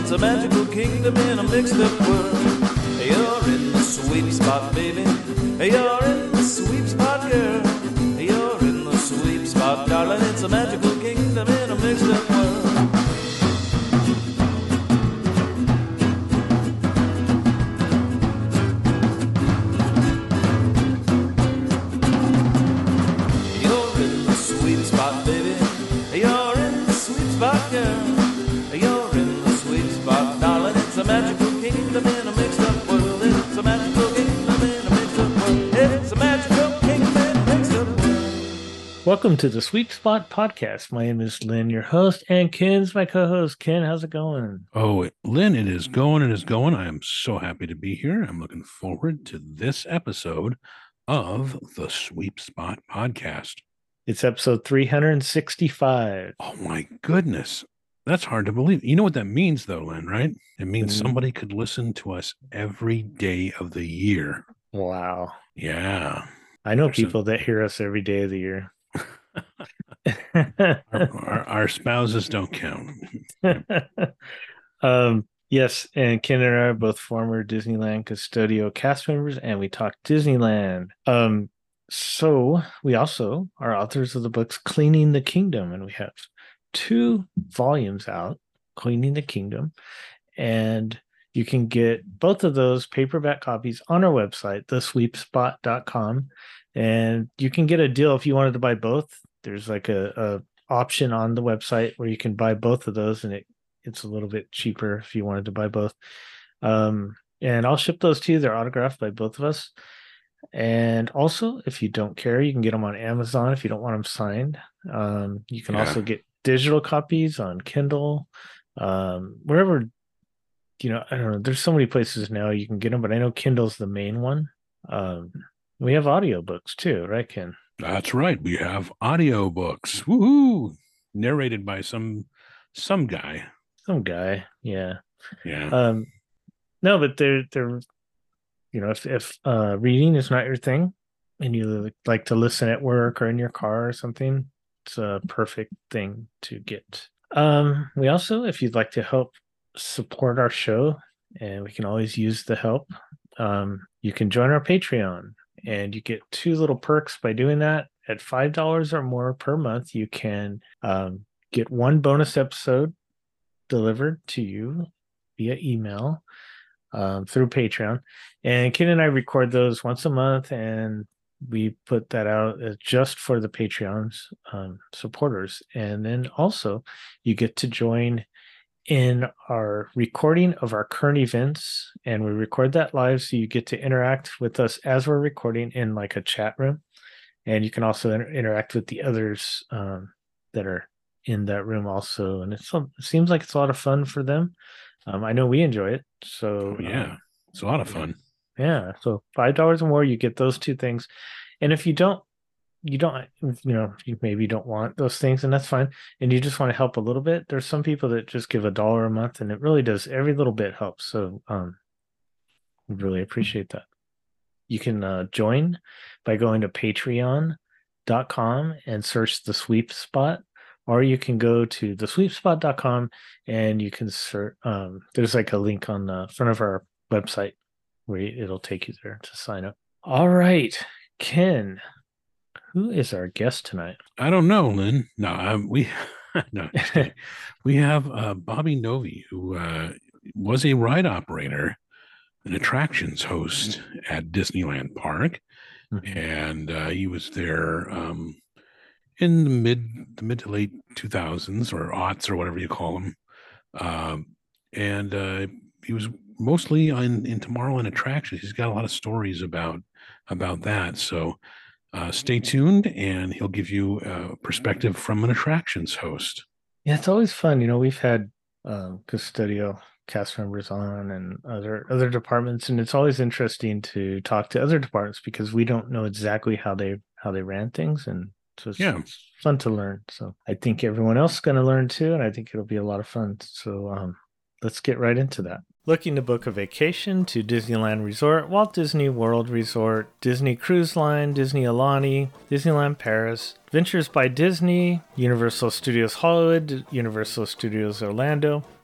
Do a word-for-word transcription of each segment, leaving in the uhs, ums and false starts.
It's a magical kingdom in a mixed up world. You're in the sweet spot, baby. You're in the sweet spot, girl. You're in the sweet spot, darling. It's a magical kingdom in a mixed up world. You're in the sweet spot, baby. You're in the sweet spot, girl. You're in the sweet spot, darling. It's a magical kingdom in a mixed up world. It's a magical kingdom in a mixed up world. It's a magical kingdom in a mixed up world. Welcome to the Sweet Spot Podcast. My name is Lynn, your host, and Ken's my co-host. Ken, how's it going? Oh, Lynn, it is going, it is going. I am so happy to be here. I'm looking forward to this episode of the Sweet Spot Podcast. It's episode three hundred sixty-five. Oh my goodness. That's hard to believe. You know what that means though, Lynn, right? It means Mm. somebody could listen to us every day of the year. Wow. Yeah. I know There's some- people that hear us every day of the year. Our, our, our spouses don't count. um, yes, and Ken and I are both former Disneyland Custodio cast members, and we talk Disneyland. Um, so we also are authors of the books Cleaning the Kingdom, and we have two volumes out, Cleaning the Kingdom, and you can get both of those paperback copies on our website, the sweep spot dot com, and you can get a deal if you wanted to buy both. There's like a, a option on the website where you can buy both of those, and it it's a little bit cheaper if you wanted to buy both. Um, and I'll ship those to you. They're autographed by both of us. And also, if you don't care, you can get them on Amazon if you don't want them signed. Um, you can Yeah. also get digital copies on Kindle, um, wherever, you know, I don't know. There's so many places now you can get them, but I know Kindle's the main one. Um, we have audiobooks too, right, Ken? That's right. We have audiobooks. Woohoo! Narrated by some some guy. Some guy, yeah. Yeah. Um, no, but they're they're, you know, if if uh, reading is not your thing, and you like to listen at work or in your car or something, it's a perfect thing to get. Um, we also, if you'd like to help support our show, and we can always use the help, um, you can join our Patreon, and you get two little perks by doing that. At five dollars or more per month, you can um, get one bonus episode delivered to you via email um, through Patreon. And Ken and I record those once a month, and we put that out as just for the Patreon's um, supporters. And then also you get to join in our recording of our current events, and we record that live, so you get to interact with us as we're recording in like a chat room. And you can also inter- interact with the others um, that are in that room also. And it's, it seems like it's a lot of fun for them. Um, I know we enjoy it. So Oh, yeah. um, It's a lot of fun. yeah. So five dollars or more, you get those two things. And if you don't, you don't, you know, you maybe don't want those things, and that's fine. And you just want to help a little bit. There's some people that just give a dollar a month, and it really does. Every little bit helps. So um, we really appreciate that. You can uh, join by going to patreon dot com and search the Sweep Spot, or you can go to the sweep spot dot com and you can search. Um, there's like a link on the front of our website where it'll take you there to sign up. All right, Ken, who is our guest tonight? I don't know, Lynn. No, um, we no, just kidding. We have uh, Bobby Novi, who uh, was a ride operator, an attractions host at Disneyland Park, Mhm. and uh, he was there um, in the mid the mid to late two thousands or aughts or whatever you call them, um, and uh, he was mostly on in Tomorrowland attractions. He's got a lot of stories about about that. So uh, stay tuned, and he'll give you a perspective from an attractions host. Yeah, it's always fun. You know, we've had um, Custodio cast members on and other other departments, and it's always interesting to talk to other departments because we don't know exactly how they how they ran things, and so it's, Yeah. it's fun to learn. So I think everyone else is going to learn too, and I think it'll be a lot of fun. So um, let's get right into that. Looking to book a vacation to Disneyland Resort, Walt Disney World Resort, Disney Cruise Line, Disney Alani, Disneyland Paris, Adventures by Disney, Universal Studios Hollywood, Universal Studios Orlando,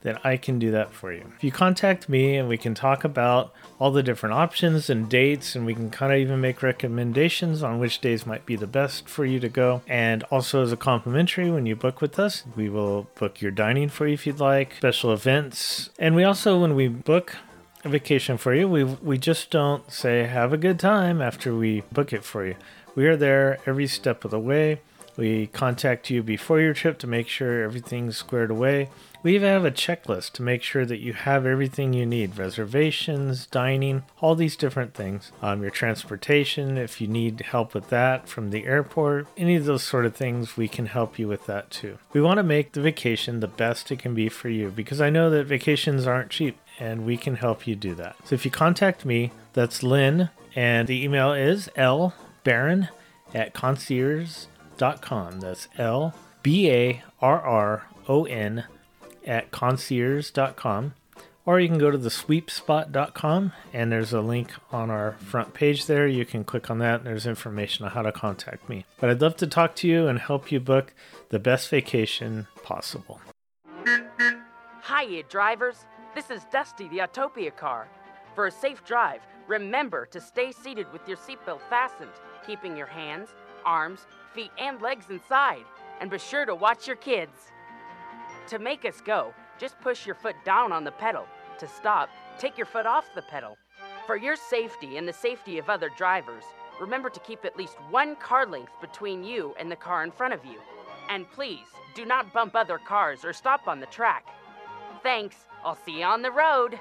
then I can do that for you. If you contact me and we can talk about all the different options and dates, and we can kind of even make recommendations on which days might be the best for you to go. And also as a complimentary, when you book with us, we will book your dining for you if you'd like, special events. And we also, when we book a vacation for you, we we just don't say have a good time after we book it for you. We are there every step of the way. We contact you before your trip to make sure everything's squared away. We even have a checklist to make sure that you have everything you need. Reservations, dining, all these different things. Um, your transportation, if you need help with that from the airport, any of those sort of things, we can help you with that too. We want to make the vacation the best it can be for you, because I know that vacations aren't cheap, and we can help you do that. So if you contact me, that's Lynn, and the email is lbarron at concierge dot com. That's L B A R R O N at concierge dot com. Or you can go to the sweep spot dot com, and there's a link on our front page there. You can click on that and there's information on how to contact me. But I'd love to talk to you and help you book the best vacation possible. Hiya, drivers. This is Dusty, the Autopia car. For a safe drive, remember to stay seated with your seatbelt fastened, keeping your hands, arms, feet, and legs inside. And be sure to watch your kids. To make us go, just push your foot down on the pedal. To stop, take your foot off the pedal. For your safety and the safety of other drivers, remember to keep at least one car length between you and the car in front of you. And please, do not bump other cars or stop on the track. Thanks. I'll see you on the road.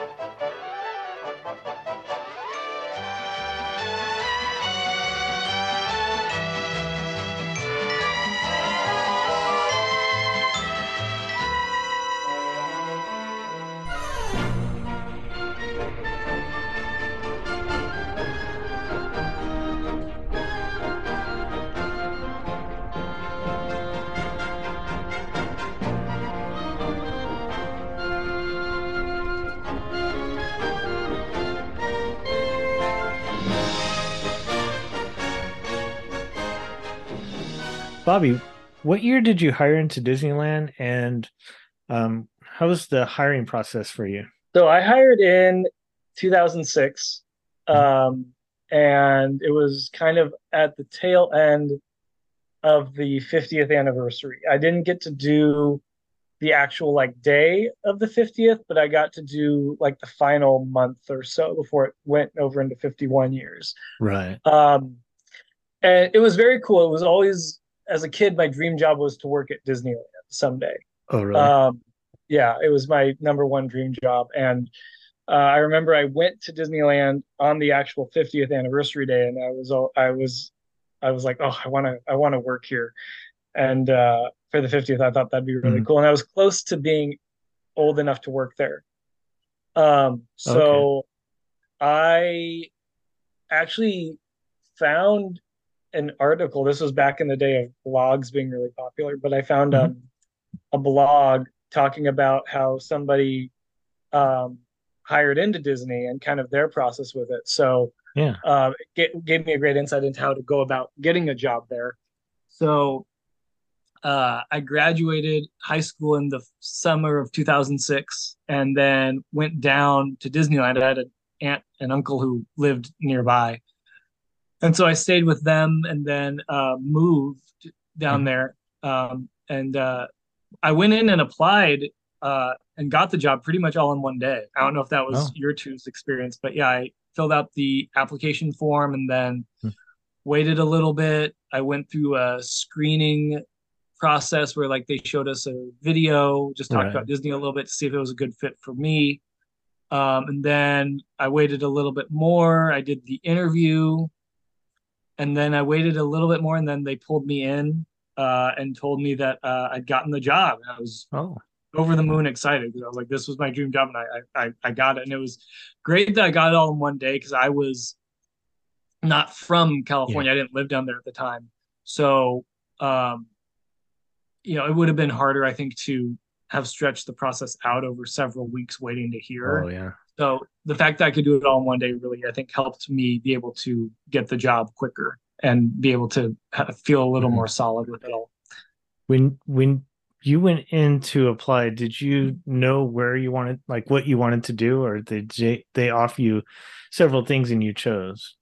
Bobby, what year did you hire into Disneyland, and um, how was the hiring process for you? So I hired in two thousand six, um, and it was kind of at the tail end of the fiftieth anniversary. I didn't get to do the actual like day of the fiftieth, but I got to do like the final month or so before it went over into fifty-one years. Right. Um, and it was very cool. It was always, as a kid, my dream job was to work at Disneyland someday. Oh, really? Um, yeah, it was my number one dream job. And uh, I remember I went to Disneyland on the actual fiftieth anniversary day, and I was all, I was I was like, oh, I want to I want to work here. And uh, for the fiftieth, I thought that'd be really Mhm. cool. And I was close to being old enough to work there. Um, so I actually found an article. This was back in the day of blogs being really popular, but I found Mhm. um, a blog talking about how somebody um, hired into Disney and kind of their process with it. So Yeah. uh, it ga- gave me a great insight into how to go about getting a job there. So uh, I graduated high school in the summer of two thousand six, and then went down to Disneyland. I had an aunt and uncle who lived nearby, and so I stayed with them, and then uh, moved down Mhm. there. Um, and uh, I went in and applied uh, and got the job pretty much all in one day. I don't know if that was Oh. your two's experience, but yeah, I filled out the application form and then Hmm. waited a little bit. I went through a screening process where like they showed us a video, just talked Right. about Disney a little bit to see if it was a good fit for me. Um, and then I waited a little bit more. I did the interview, and then I waited a little bit more, and then they pulled me in uh, and told me that uh, I'd gotten the job. And I was Oh. over the moon excited because I was like, this was my dream job, and I, I I got it. And it was great that I got it all in one day because I was not from California. I didn't live down there at the time. So um, you know, it would have been harder, I think, to have stretched the process out over several weeks waiting to hear. Oh, yeah. So the fact that I could do it all in one day really, I think, helped me be able to get the job quicker and be able to ha- feel a little Mhm. more solid with it all. When when you went in to apply, did you know where you wanted, like what you wanted to do, or did they, they offer you several things and you chose?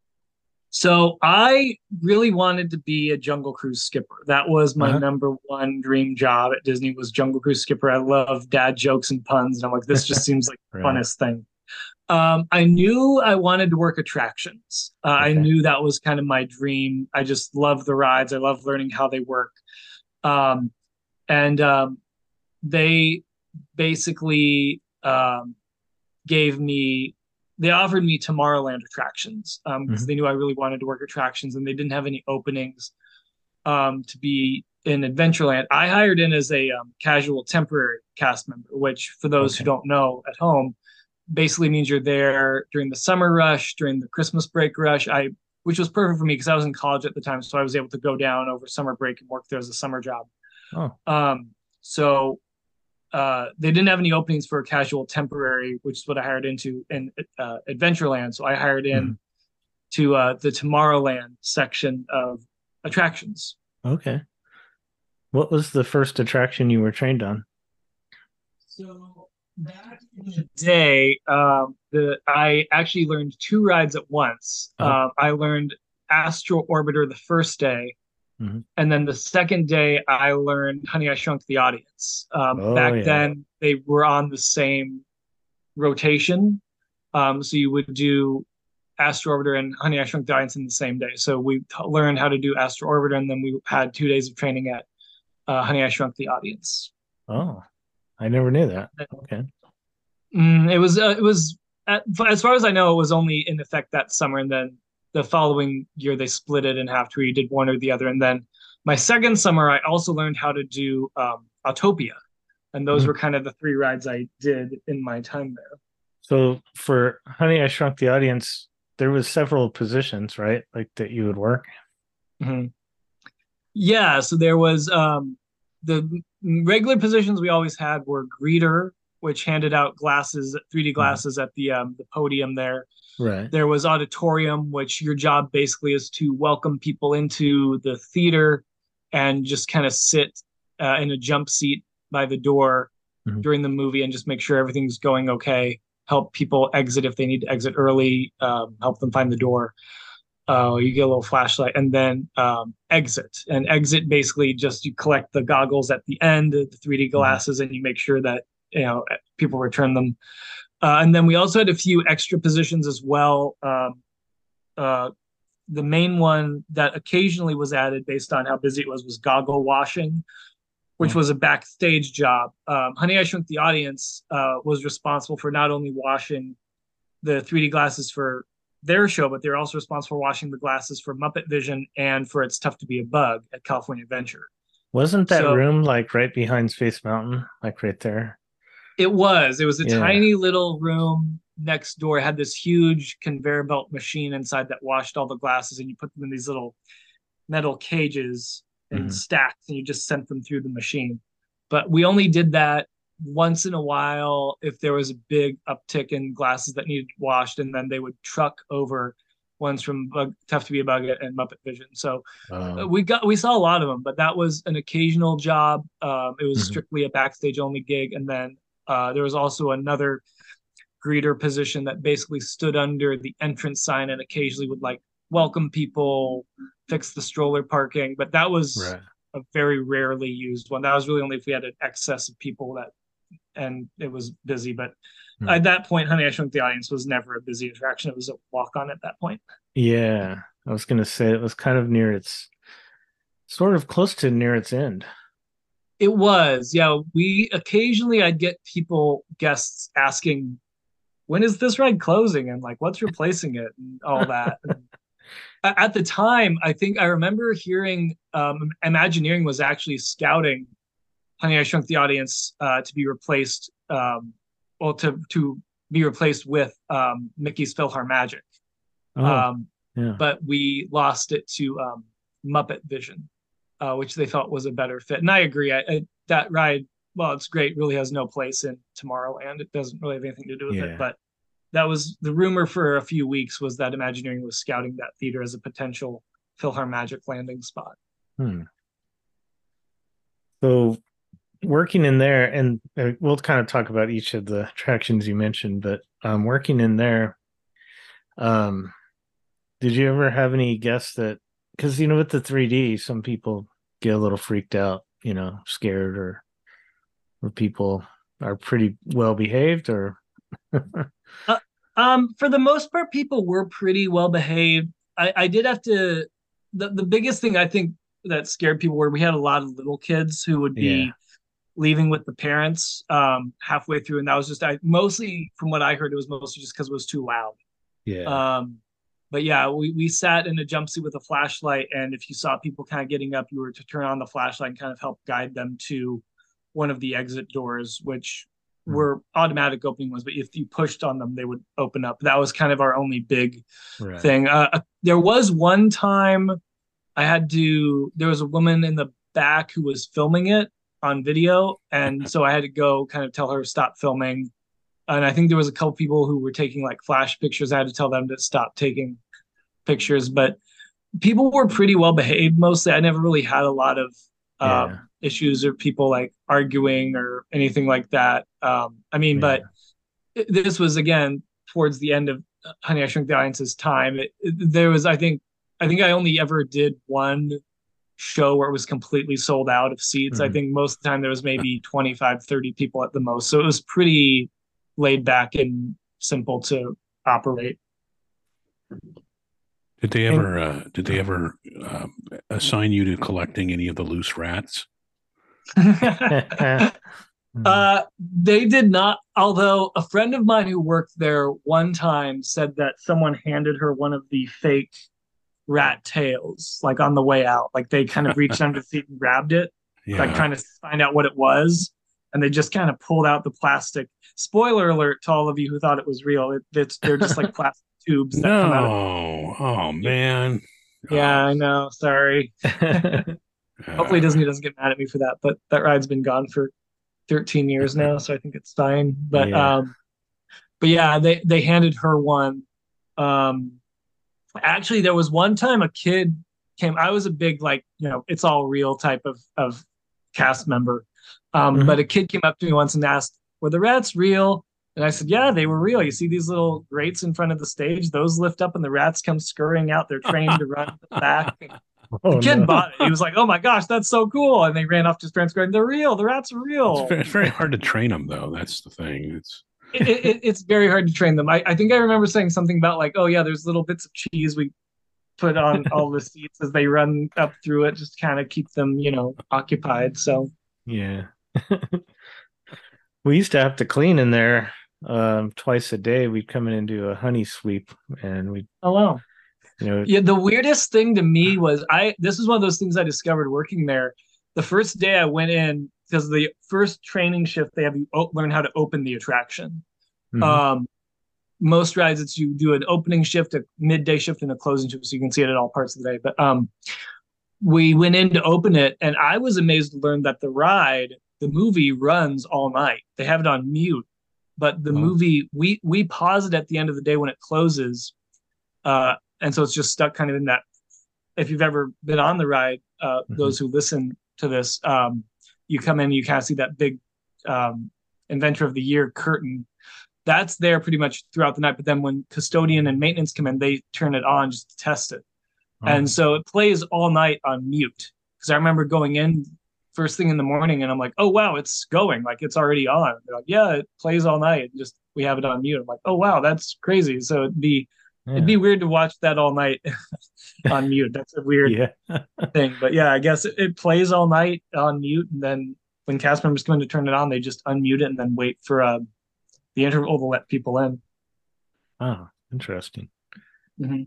So I really wanted to be a Jungle Cruise skipper. That was my Uh-huh. number one dream job at Disney, was Jungle Cruise skipper. I love dad jokes and puns, and I'm like, this just seems like the Right. funnest thing. Um, I knew I wanted to work attractions. Uh, I Okay. knew that was kind of my dream. I just love the rides. I love learning how they work. Um, and um, they basically um, gave me they offered me Tomorrowland attractions um, because Mhm. they knew I really wanted to work attractions, and they didn't have any openings um, to be in Adventureland. I hired in as a um, casual temporary cast member, which for those who Okay. don't know at home, basically means you're there during the summer rush, during the Christmas break rush. I Which was perfect for me because I was in college at the time, so I was able to go down over summer break and work there as a summer job. Oh, Um, so uh, they didn't have any openings for a casual temporary, which is what I hired into in uh, Adventureland. So I hired in mhm. to uh, the Tomorrowland section of attractions. Okay. What was the first attraction you were trained on? So back in the day, um, the I actually learned two rides at once. Oh, Um, I learned Astro Orbiter the first day, mhm. and then the second day I learned Honey, I Shrunk the Audience. Um, Oh back yeah. then they were on the same rotation, um, so you would do Astro Orbiter and Honey, I Shrunk the Audience in the same day. So we t- learned how to do Astro Orbiter, and then we had two days of training at uh, Honey, I Shrunk the Audience. Oh, I never knew that. Okay. Mm, it was uh, it was at, as far as I know, it was only in effect that summer, and then the following year they split it in half to where you did one or the other. And then my second summer, I also learned how to do um, Autopia, and those Mm. were kind of the three rides I did in my time there. So for Honey, I Shrunk the Audience, there was several positions, right? Like that you would work. Mhm. Yeah, so there was um, the regular positions we always had were greeter, which handed out glasses, three D Mhm. glasses at the um, the podium there. Right. There was auditorium, which your job basically is to welcome people into the theater and just kind of sit uh, in a jump seat by the door Mhm. during the movie and just make sure everything's going okay. Help people exit if they need to exit early. Um, help them find the door. Uh, you get a little flashlight, and then um, exit. And exit basically just you collect the goggles at the end, the three D Mhm. glasses, and you make sure that you know people return them. Uh, and then we also had a few extra positions as well. Um, uh, the main one that occasionally was added based on how busy it was was goggle washing, which Oh, was a backstage job. Um, Honey, I Shrunk the Audience uh, was responsible for not only washing the three D glasses for their show, but they're also responsible for washing the glasses for Muppet Vision and for It's Tough to Be a Bug at California Adventure. wasn't that So room like right behind Space Mountain, like right there? it was. It was a Yeah. tiny little room next door. It had this huge conveyor belt machine inside that washed all the glasses, and you put them in these little metal cages and Mhm. stacks, and you just sent them through the machine. But we only did that once in a while if there was a big uptick in glasses that needed washed, and then they would truck over ones from Bug, Tough to Be a Bug and Muppet Vision. So uh, Oh. we got we saw a lot of them, but that was an occasional job. Um, it was Mhm. strictly a backstage only gig, and then uh, there was also another greeter position that basically stood under the entrance sign and occasionally would like welcome people, fix the stroller parking, but that was Right. a very rarely used one. That was really only if we had an excess of people that and it was busy. But Hmm. at that point, Honey, I Shrunk the Audience was never a busy attraction. It was a walk on at that point. Yeah. I was gonna say it was kind of near its sort of close to near its end. It was, yeah. We occasionally I'd get people, guests asking, when is this ride closing? And like, what's replacing it and all that. And at the time, I think I remember hearing um, Imagineering was actually scouting Honey, I Shrunk the Audience uh, to be replaced, um, well, to to be replaced with um, Mickey's PhilharMagic. Oh, Um, yeah. but we lost it to um, Muppet Vision, uh, which they felt was a better fit. And I agree. I, I, that ride, well, it's great. Really has no place in Tomorrowland. It doesn't really have anything to do with it. Yeah. But that was the rumor for a few weeks was that Imagineering was scouting that theater as a potential PhilharMagic landing spot. Hmm. So working in there, and uh, we'll kind of talk about each of the attractions you mentioned, but um, working in there, um, did you ever have any guests that, because, you know, with the three D, some people get a little freaked out, you know, scared, or, or people are pretty well behaved, or Uh, um, for the most part, people were pretty well behaved. I, I did have to. The, the biggest thing I think that scared people were we had a lot of little kids who would yeah, be leaving with the parents um, halfway through, and that was just I mostly from what I heard it was mostly just because it was too loud. yeah, Um, but yeah, we we sat in a jumpsuit with a flashlight, and if you saw people kind of getting up, you were to turn on the flashlight and kind of help guide them to one of the exit doors, which mm, were automatic opening ones. But if you pushed on them, they would open up. That was kind of our only big right, thing. Uh, uh, there was one time I had to. There was a woman in the back who was filming it on video, and so I had to go kind of tell her stop filming. And I think there was a couple people who were taking like flash pictures. I had to tell them to stop taking pictures, but people were pretty well behaved mostly. I never really had a lot of yeah, um, issues or people like arguing or anything like that. Um, I mean, but yeah, this was again towards the end of Honey I Shrunk the Audience's time. It, it, there was, I think, I think I only ever did one show where it was completely sold out of seats. I mhm, think most of the time there was maybe twenty-five, thirty people at the most. So it was pretty laid back and simple to operate. Did they and ever uh, did they ever uh, assign you to collecting any of the loose rats? mm, uh, they did not, although a friend of mine who worked there one time said that someone handed her one of the fake rat tails, like on the way out. Like they kind of reached under the seat and grabbed it, like Yeah. trying to find out what it was. And they just kind of pulled out the plastic. Spoiler alert to all of you who thought it was real. It, it's they're just like plastic tubes that come out of. No. Oh man. Yeah, Oh. I know. Sorry. Hopefully Uh, Disney doesn't get mad at me for that. But that ride's been gone for thirteen years now, so I think it's fine. But yeah, um, but yeah, they they handed her one. Um, actually, there was one time a kid came. I was a big like you know it's all real type of of cast member. Um, mhm. but a kid came up to me once and asked, "Were the rats real?" And I said, "Yeah, they were real. You see these little grates in front of the stage? Those lift up, and the rats come scurrying out. They're trained to run to the back." And the Oh kid no. bought it. He was like, "Oh my gosh, that's so cool!" And they ran off to friends going, "They're real. The rats are it's real." very, it's very hard to train them, though. That's the thing. It's It, it, it's very hard to train them. I, I think I remember saying something about like, "Oh yeah, there's little bits of cheese we put on all the seats as they run up through it, just kind of keep them, you know, occupied." So, Yeah. We used to have to clean in there um twice a day. We'd come in and do a honey sweep, and we, oh wow. you know, Yeah, the weirdest thing to me was I this is one of those things I discovered working there. The first day I went in, because the first training shift they have you o- learn how to open the attraction. mhm. Um, most rides it's you do an opening shift, a midday shift, and a closing shift, so you can see it at all parts of the day. But um, we went in to open it, and I was amazed to learn that the ride, the movie runs all night. They have it on mute, but the Oh, movie we we pause it at the end of the day when it closes, uh, and so it's just stuck kind of in that. If you've ever been on the ride, uh, mhm. those who listen to this, um, you come in, you kind of see that big um, Inventor of the Year curtain. That's there pretty much throughout the night. But then when custodian and maintenance come in, they turn it on just to test it. And Oh, so it plays all night on mute. Because I remember going in first thing in the morning and I'm like, oh, wow, it's going. Like it's already on. They're like, yeah, it plays all night. Just we have it on mute. I'm like, oh, wow, that's crazy. So it'd be it'd yeah. be weird to watch that all night on mute. That's a weird Yeah. thing. But yeah, I guess it, it plays all night on mute. And then when cast members come in to turn it on, they just unmute it and then wait for uh, the interval to let people in. Oh, interesting. Mm-hmm.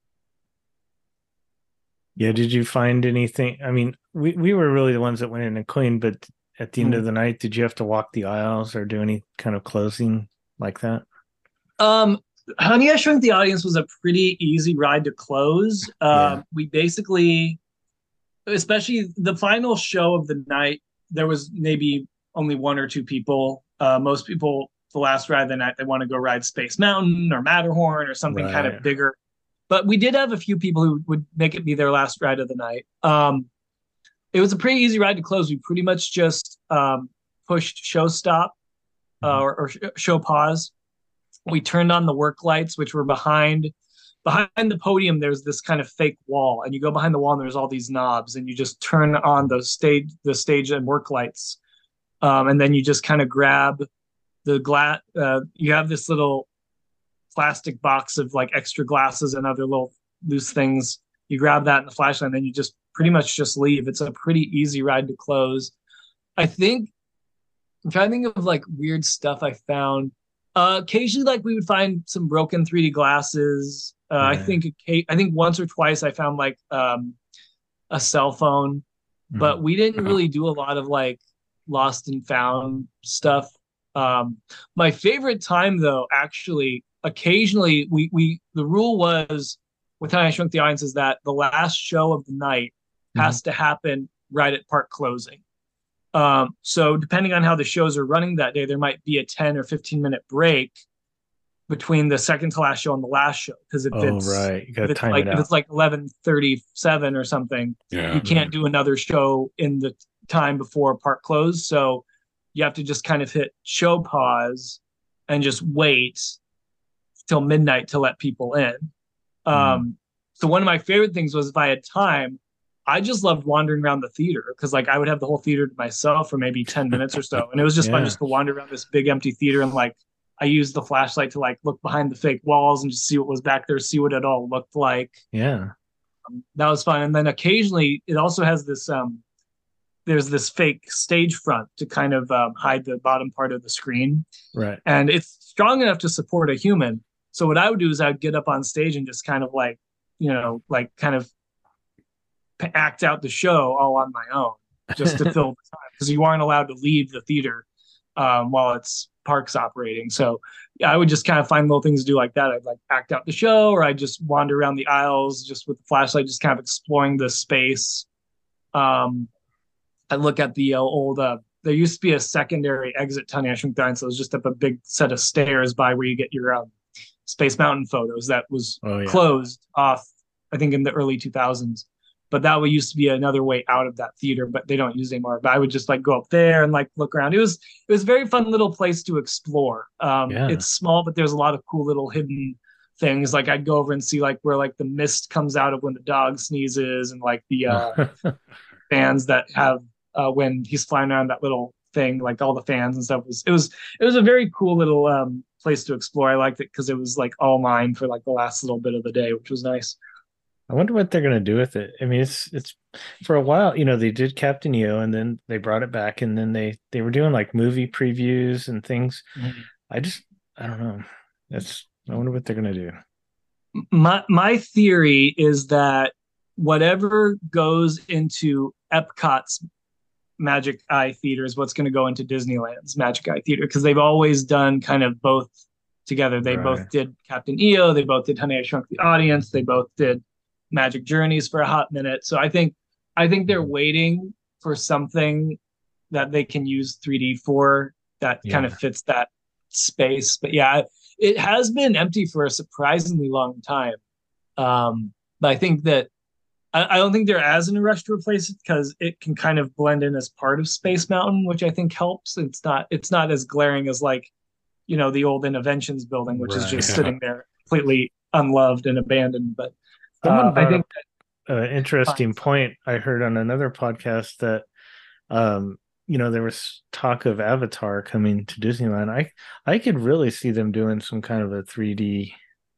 Yeah, did you find anything? I mean, we, we were really the ones that went in and cleaned, but at the end Mm-hmm. of the night, did you have to walk the aisles or do any kind of closing like that? Um, Honey, I Shrunk the Audience was a pretty easy ride to close. Yeah. Um, we basically, especially the final show of the night, there was maybe only one or two people. Uh, most people, the last ride of the night, they want to go ride Space Mountain or Matterhorn or something kind Right. of bigger. But we did have a few people who would make it be their last ride of the night. Um, it was a pretty easy ride to close. We pretty much just um, pushed show stop uh, or, or show pause. We turned on the work lights, which were behind behind the podium. There's this kind of fake wall, and you go behind the wall, and there's all these knobs, and you just turn on the stage, the stage and work lights, um, and then you just kind of grab the glass. Uh, you have this little plastic box of like extra glasses and other little loose things. You grab that and the flashlight, and then you just pretty much just leave. It's a pretty easy ride to close. I think I'm trying to think of like weird stuff I found. Uh, occasionally, like we would find some broken three D glasses. Uh, Yeah. I think I think once or twice I found like um, a cell phone, but Mhm. we didn't really do a lot of like lost and found stuff. Um, my favorite time though, actually, occasionally we we the rule was with How I Shrunk the Audience is that the last show of the night has to happen right at park closing. Um, so depending on how the shows are running that day, there might be a ten or fifteen minute break between the second to last show and the last show. Because if Oh, it's right. You got if to it's time like it if out. it's like eleven thirty-seven or something, Yeah. you can't do another show in the time before park close. So you have to just kind of hit show pause and just wait till midnight to let people in. Um, so one of my favorite things was if I had time, I just loved wandering around the theater because like I would have the whole theater to myself for maybe ten minutes or so. And it was just fun Yeah. just to wander around this big empty theater and like I used the flashlight to like look behind the fake walls and just see what was back there, see what it all looked like. Yeah. Um, that was fun. And then occasionally it also has this um there's this fake stage front to kind of um, hide the bottom part of the screen. Right. And it's strong enough to support a human. So what I would do is I would get up on stage and just kind of like, you know, like kind of act out the show all on my own just to fill the time because you aren't allowed to leave the theater um, while it's parks operating. So yeah, I would just kind of find little things to do like that. I'd like act out the show or I'd just wander around the aisles just with the flashlight, just kind of exploring the space. Um, I look at the uh, old, uh, there used to be a secondary exit to Honey, I Shrunk the Giant, so it was just up a big set of stairs by where you get your um, Space Mountain photos that was Oh, yeah. closed off, I think in the early two thousands. But that would used to be another way out of that theater, but they don't use it anymore. But I would just like go up there and like look around. It was it was a very fun little place to explore. Um, Yeah. It's small, but there's a lot of cool little hidden things. Like I'd go over and see like where like the mist comes out of when the dog sneezes, and like the uh, fans that have uh, when he's flying around that little thing, like all the fans and stuff. It was it was it was a very cool little um, place to explore. I liked it because it was like all mine for like the last little bit of the day, which was nice. I wonder what they're gonna do with it. I mean, it's it's for a while, you know, they did Captain EO and then they brought it back and then they they were doing like movie previews and things. I just I don't know. That's I wonder what they're gonna do. My my theory is that whatever goes into Epcot's Magic Eye Theater is what's going to go into Disneyland's Magic Eye Theater because they've always done kind of both together. They Right. both did Captain E O, they both did Honey, I Shrunk the Audience, they both did Magic Journeys for a hot minute. So I think I think they're waiting for something that they can use three D for that kind Yeah. of fits that space. But yeah, it has been empty for a surprisingly long time. Um, but I think that I, I don't think they're as in a rush to replace it because it can kind of blend in as part of Space Mountain, which I think helps. It's not it's not as glaring as like, you know, the old Innoventions building, which is Right. just Yeah. sitting there completely unloved and abandoned. But Someone uh, I brought think up an interesting point I heard on another podcast that um you know there was talk of Avatar coming to Disneyland. I I could really see them doing some kind of a three D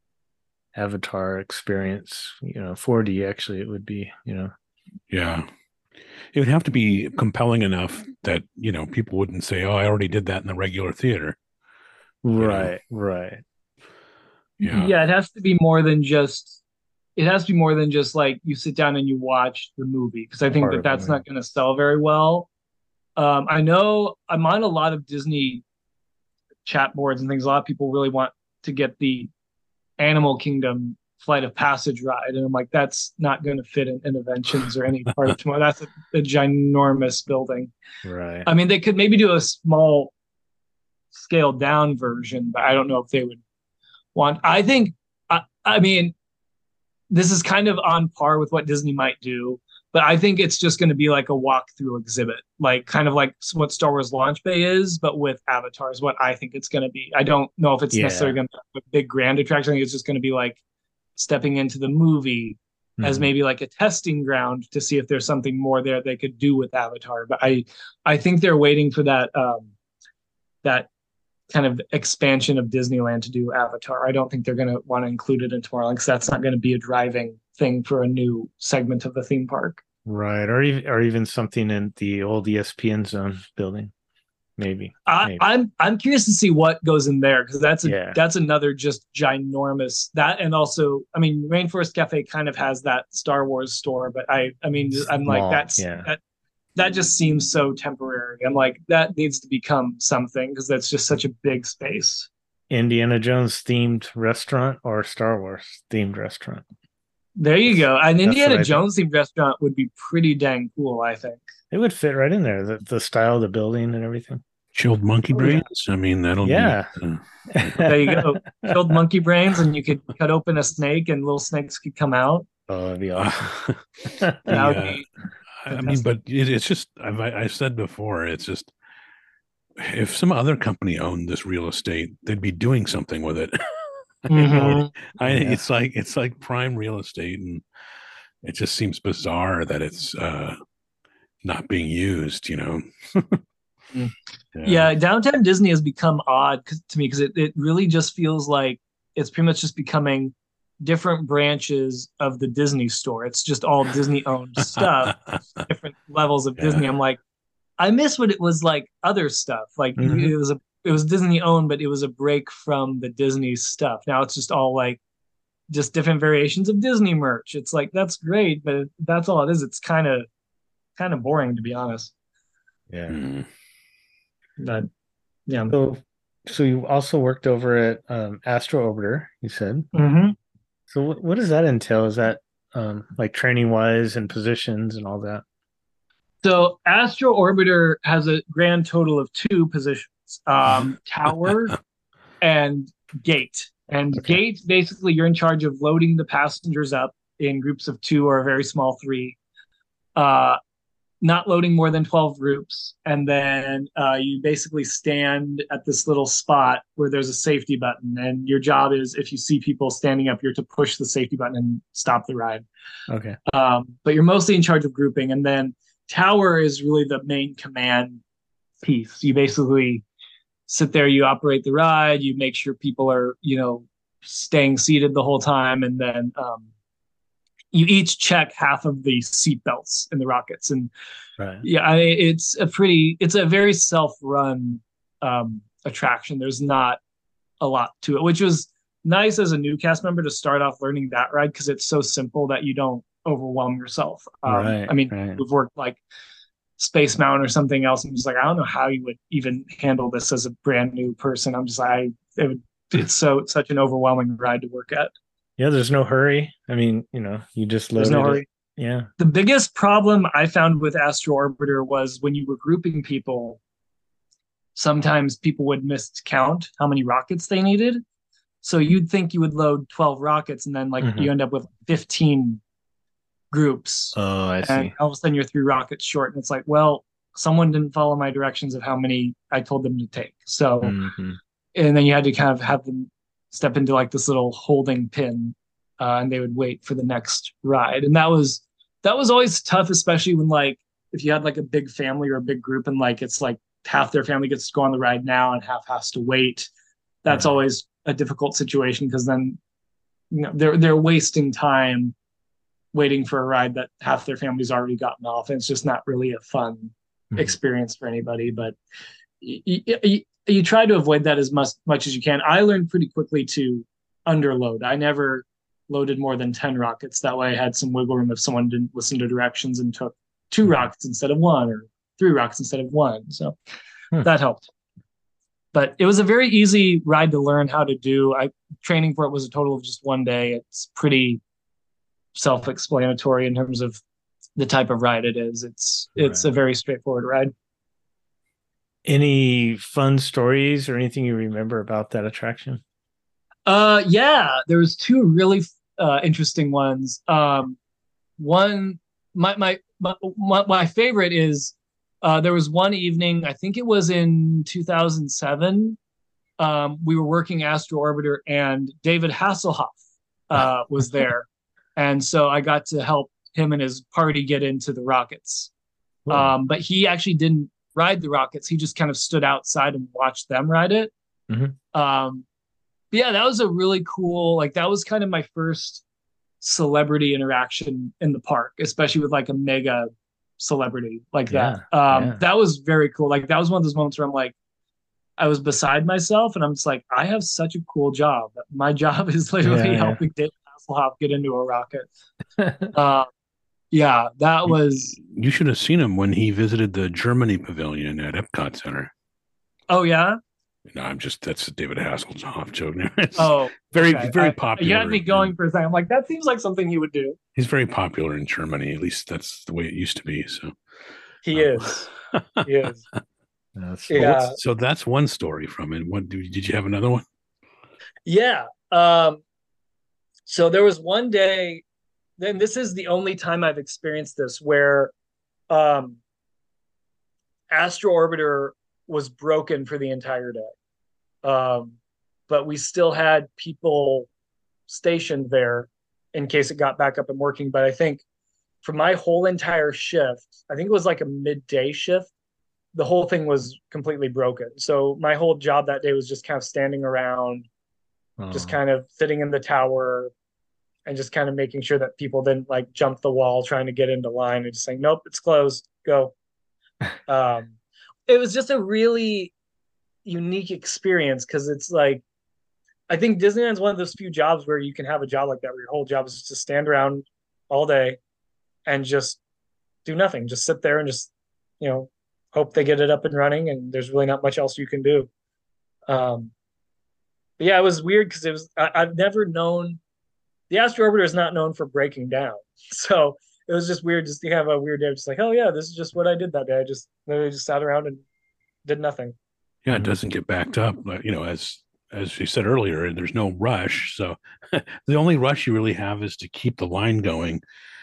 Avatar experience, you know, four D actually it would be, you know. Yeah. It would have to be compelling enough that, you know, people wouldn't say, oh, I already did that in the regular theater. Right, right. Yeah. yeah, it has to be more than just it has to be more than just like you sit down and you watch the movie because I think Part that of it, that's yeah. not going to sell very well. Um, I know I'm on a lot of Disney chat boards and things. A lot of people really want to get the Animal Kingdom Flight of Passage ride, and I'm like, that's not going to fit in Innoventions or any part of tomorrow. That's a, a ginormous building. Right. I mean, they could maybe do a small scaled down version, but I don't know if they would want. I think, I, I mean, this is kind of on par with what Disney might do. but I think it's just going to be like a walkthrough exhibit, like kind of like what Star Wars Launch Bay is, but with Avatar is what I think it's going to be. I don't know if it's Yeah. necessarily going to be a big grand attraction. I think it's just going to be like stepping into the movie as Mhm. maybe like a testing ground to see if there's something more there they could do with Avatar. But I, I think they're waiting for that, um, that kind of expansion of Disneyland to do Avatar. I don't think they're going to want to include it in Tomorrowland because that's not going to be a driving thing for a new segment of the theme park. Right. Or even or even something in the old E S P N Zone building. Maybe. I, Maybe. I'm I'm curious to see what goes in there because that's a Yeah. that's another just ginormous that, and also I mean Rainforest Cafe kind of has that Star Wars store, but I I mean I'm like Small, that's yeah. that that just seems so temporary. I'm like that needs to become something because that's just such a big space. Indiana Jones themed restaurant or Star Wars themed restaurant. There you go. An That's Indiana what I think. Jones themed restaurant would be pretty dang cool, I think. It would fit right in there. The, the style of the building and everything. Chilled monkey Oh, yeah. brains. I mean, that'll Yeah. be. Uh, There you go. Killed monkey brains, and you could cut open a snake, and little snakes could come out. Oh, that'd be awesome. That would Yeah. be I mean, but it, it's just I've I said before, it's just if some other company owned this real estate, they'd be doing something with it. You know, Mhm. I Yeah. it's like it's like prime real estate, and it just seems bizarre that it's uh not being used. You know. Mm. Yeah, downtown Disney has become odd 'cause- to me because it, it really just feels like it's pretty much just becoming different branches of the Disney store. It's just all Disney owned stuff, different levels of Yeah. Disney. I'm like, I miss what it was like other stuff. Like Mhm. it was a it was Disney owned, but it was a break from the Disney stuff. Now it's just all like just different variations of Disney merch. It's like that's great, but that's all it is. It's kind of kind of boring to be honest. Yeah. Mm. But yeah. So, so you also worked over at um, Astro Orbiter, you said. hmm So what, what does that entail? Is that um, like training wise and positions and all that? So Astro Orbiter has a grand total of two positions, um, tower and gate. And Okay. gate, basically, you're in charge of loading the passengers up in groups of two or a very small three, uh, not loading more than twelve groups. And then uh, you basically stand at this little spot where there's a safety button. And your job is, if you see people standing up, you're to push the safety button and stop the ride. Okay. Um, but you're mostly in charge of grouping. And then tower is really the main command piece. You basically sit there, you operate the ride, you make sure people are, you know, staying seated the whole time, and then um, you each check half of the seat belts in the rockets. And Right. yeah, I, it's a pretty, it's a very self-run um, attraction. There's not a lot to it, which was nice as a new cast member to start off learning that ride because it's so simple that you don't overwhelm yourself. Um, Right, I mean, right. we've worked like Space Mountain or something else. I'm just like, I don't know how you would even handle this as a brand new person. I'm just like, I, it would, it's so such an overwhelming ride to work at. Yeah, there's no hurry. I mean, you know, you just There's loaded no it. hurry. Yeah. The biggest problem I found with Astro Orbiter was when you were grouping people, sometimes people would miscount how many rockets they needed. So you'd think you would load twelve rockets and then like Mhm. you end up with fifteen groups. Oh, I and see. all of a sudden you're three rockets short. And it's like, well, someone didn't follow my directions of how many I told them to take. So, Mhm. and then you had to kind of have them step into like this little holding pin uh, and they would wait for the next ride. And that was, that was always tough, especially when like, if you had like a big family or a big group and like, it's like half their family gets to go on the ride now and half has to wait. That's Right. always a difficult situation because then, you know, they're, they're wasting time waiting for a ride that half their family's already gotten off. And it's just not really a fun Mhm. experience for anybody, but you, you, you try to avoid that as much, much as you can. I learned pretty quickly to underload. I never loaded more than ten rockets. That way I had some wiggle room if someone didn't listen to directions and took two Mhm. rockets instead of one or three rockets instead of one. So Hmm. that helped. But it was a very easy ride to learn how to do. I training for it was a total of just one day. It's pretty self-explanatory in terms of the type of ride it is. It's it's Right. a very straightforward ride. Any fun stories or anything you remember about that attraction? Uh, yeah, there was two really uh, interesting ones. Um, one, my my my, my, my favorite is uh, there was one evening, I think it was in two thousand seven. Um, we were working Astro Orbiter, and David Hasselhoff uh, was there. And so I got to help him and his party get into the rockets. Cool. Um, but he actually didn't ride the rockets. He just kind of stood outside and watched them ride it. Mm-hmm. Um, but yeah, that was a really cool, like that was kind of my first celebrity interaction in the park, especially with like a mega celebrity like Yeah, that. Um, yeah. That was very cool. Like that was one of those moments where I'm like, I was beside myself and I'm just like, I have such a cool job. My job is literally Yeah, yeah. helping David Hasselhoff get into a rocket. Uh, yeah, that was, You should have seen him when he visited the Germany pavilion at Epcot Center. oh yeah. No, I'm just that's a David Hasselhoff joke. It's Oh, very okay. very I- popular. You had me in- going for a second. I'm like, that seems like something he would do. He's very popular in Germany. At least that's the way it used to be. So He um, is. He is. That's Well, Yeah. what's- so that's one story from it. What did did you have another one? Yeah. Um, so there was one day, then this is the only time I've experienced this where um, Astro Orbiter was broken for the entire day. Um, but we still had people stationed there in case it got back up and working. But I think for my whole entire shift, I think it was like a midday shift, the whole thing was completely broken. So my whole job that day was just kind of standing around, just Oh. kind of sitting in the tower and just kind of making sure that people didn't like jump the wall trying to get into line and just saying, nope, it's closed, go. um, it was just a really unique experience because it's like, I think Disneyland's one of those few jobs where you can have a job like that where your whole job is just to stand around all day and just do nothing, just sit there and just, you know, hope they get it up and running, and there's really not much else you can do. Um, but yeah, it was weird because it was I, I've never known the Astro Orbiter is not known for breaking down, so it was just weird just to have a weird day, just like, oh yeah, this is just what I did that day. I just literally just sat around and did nothing. Yeah, it Mhm. doesn't get backed up. But, you know, as as you said earlier, there's no rush. So the only rush you really have is to keep the line going.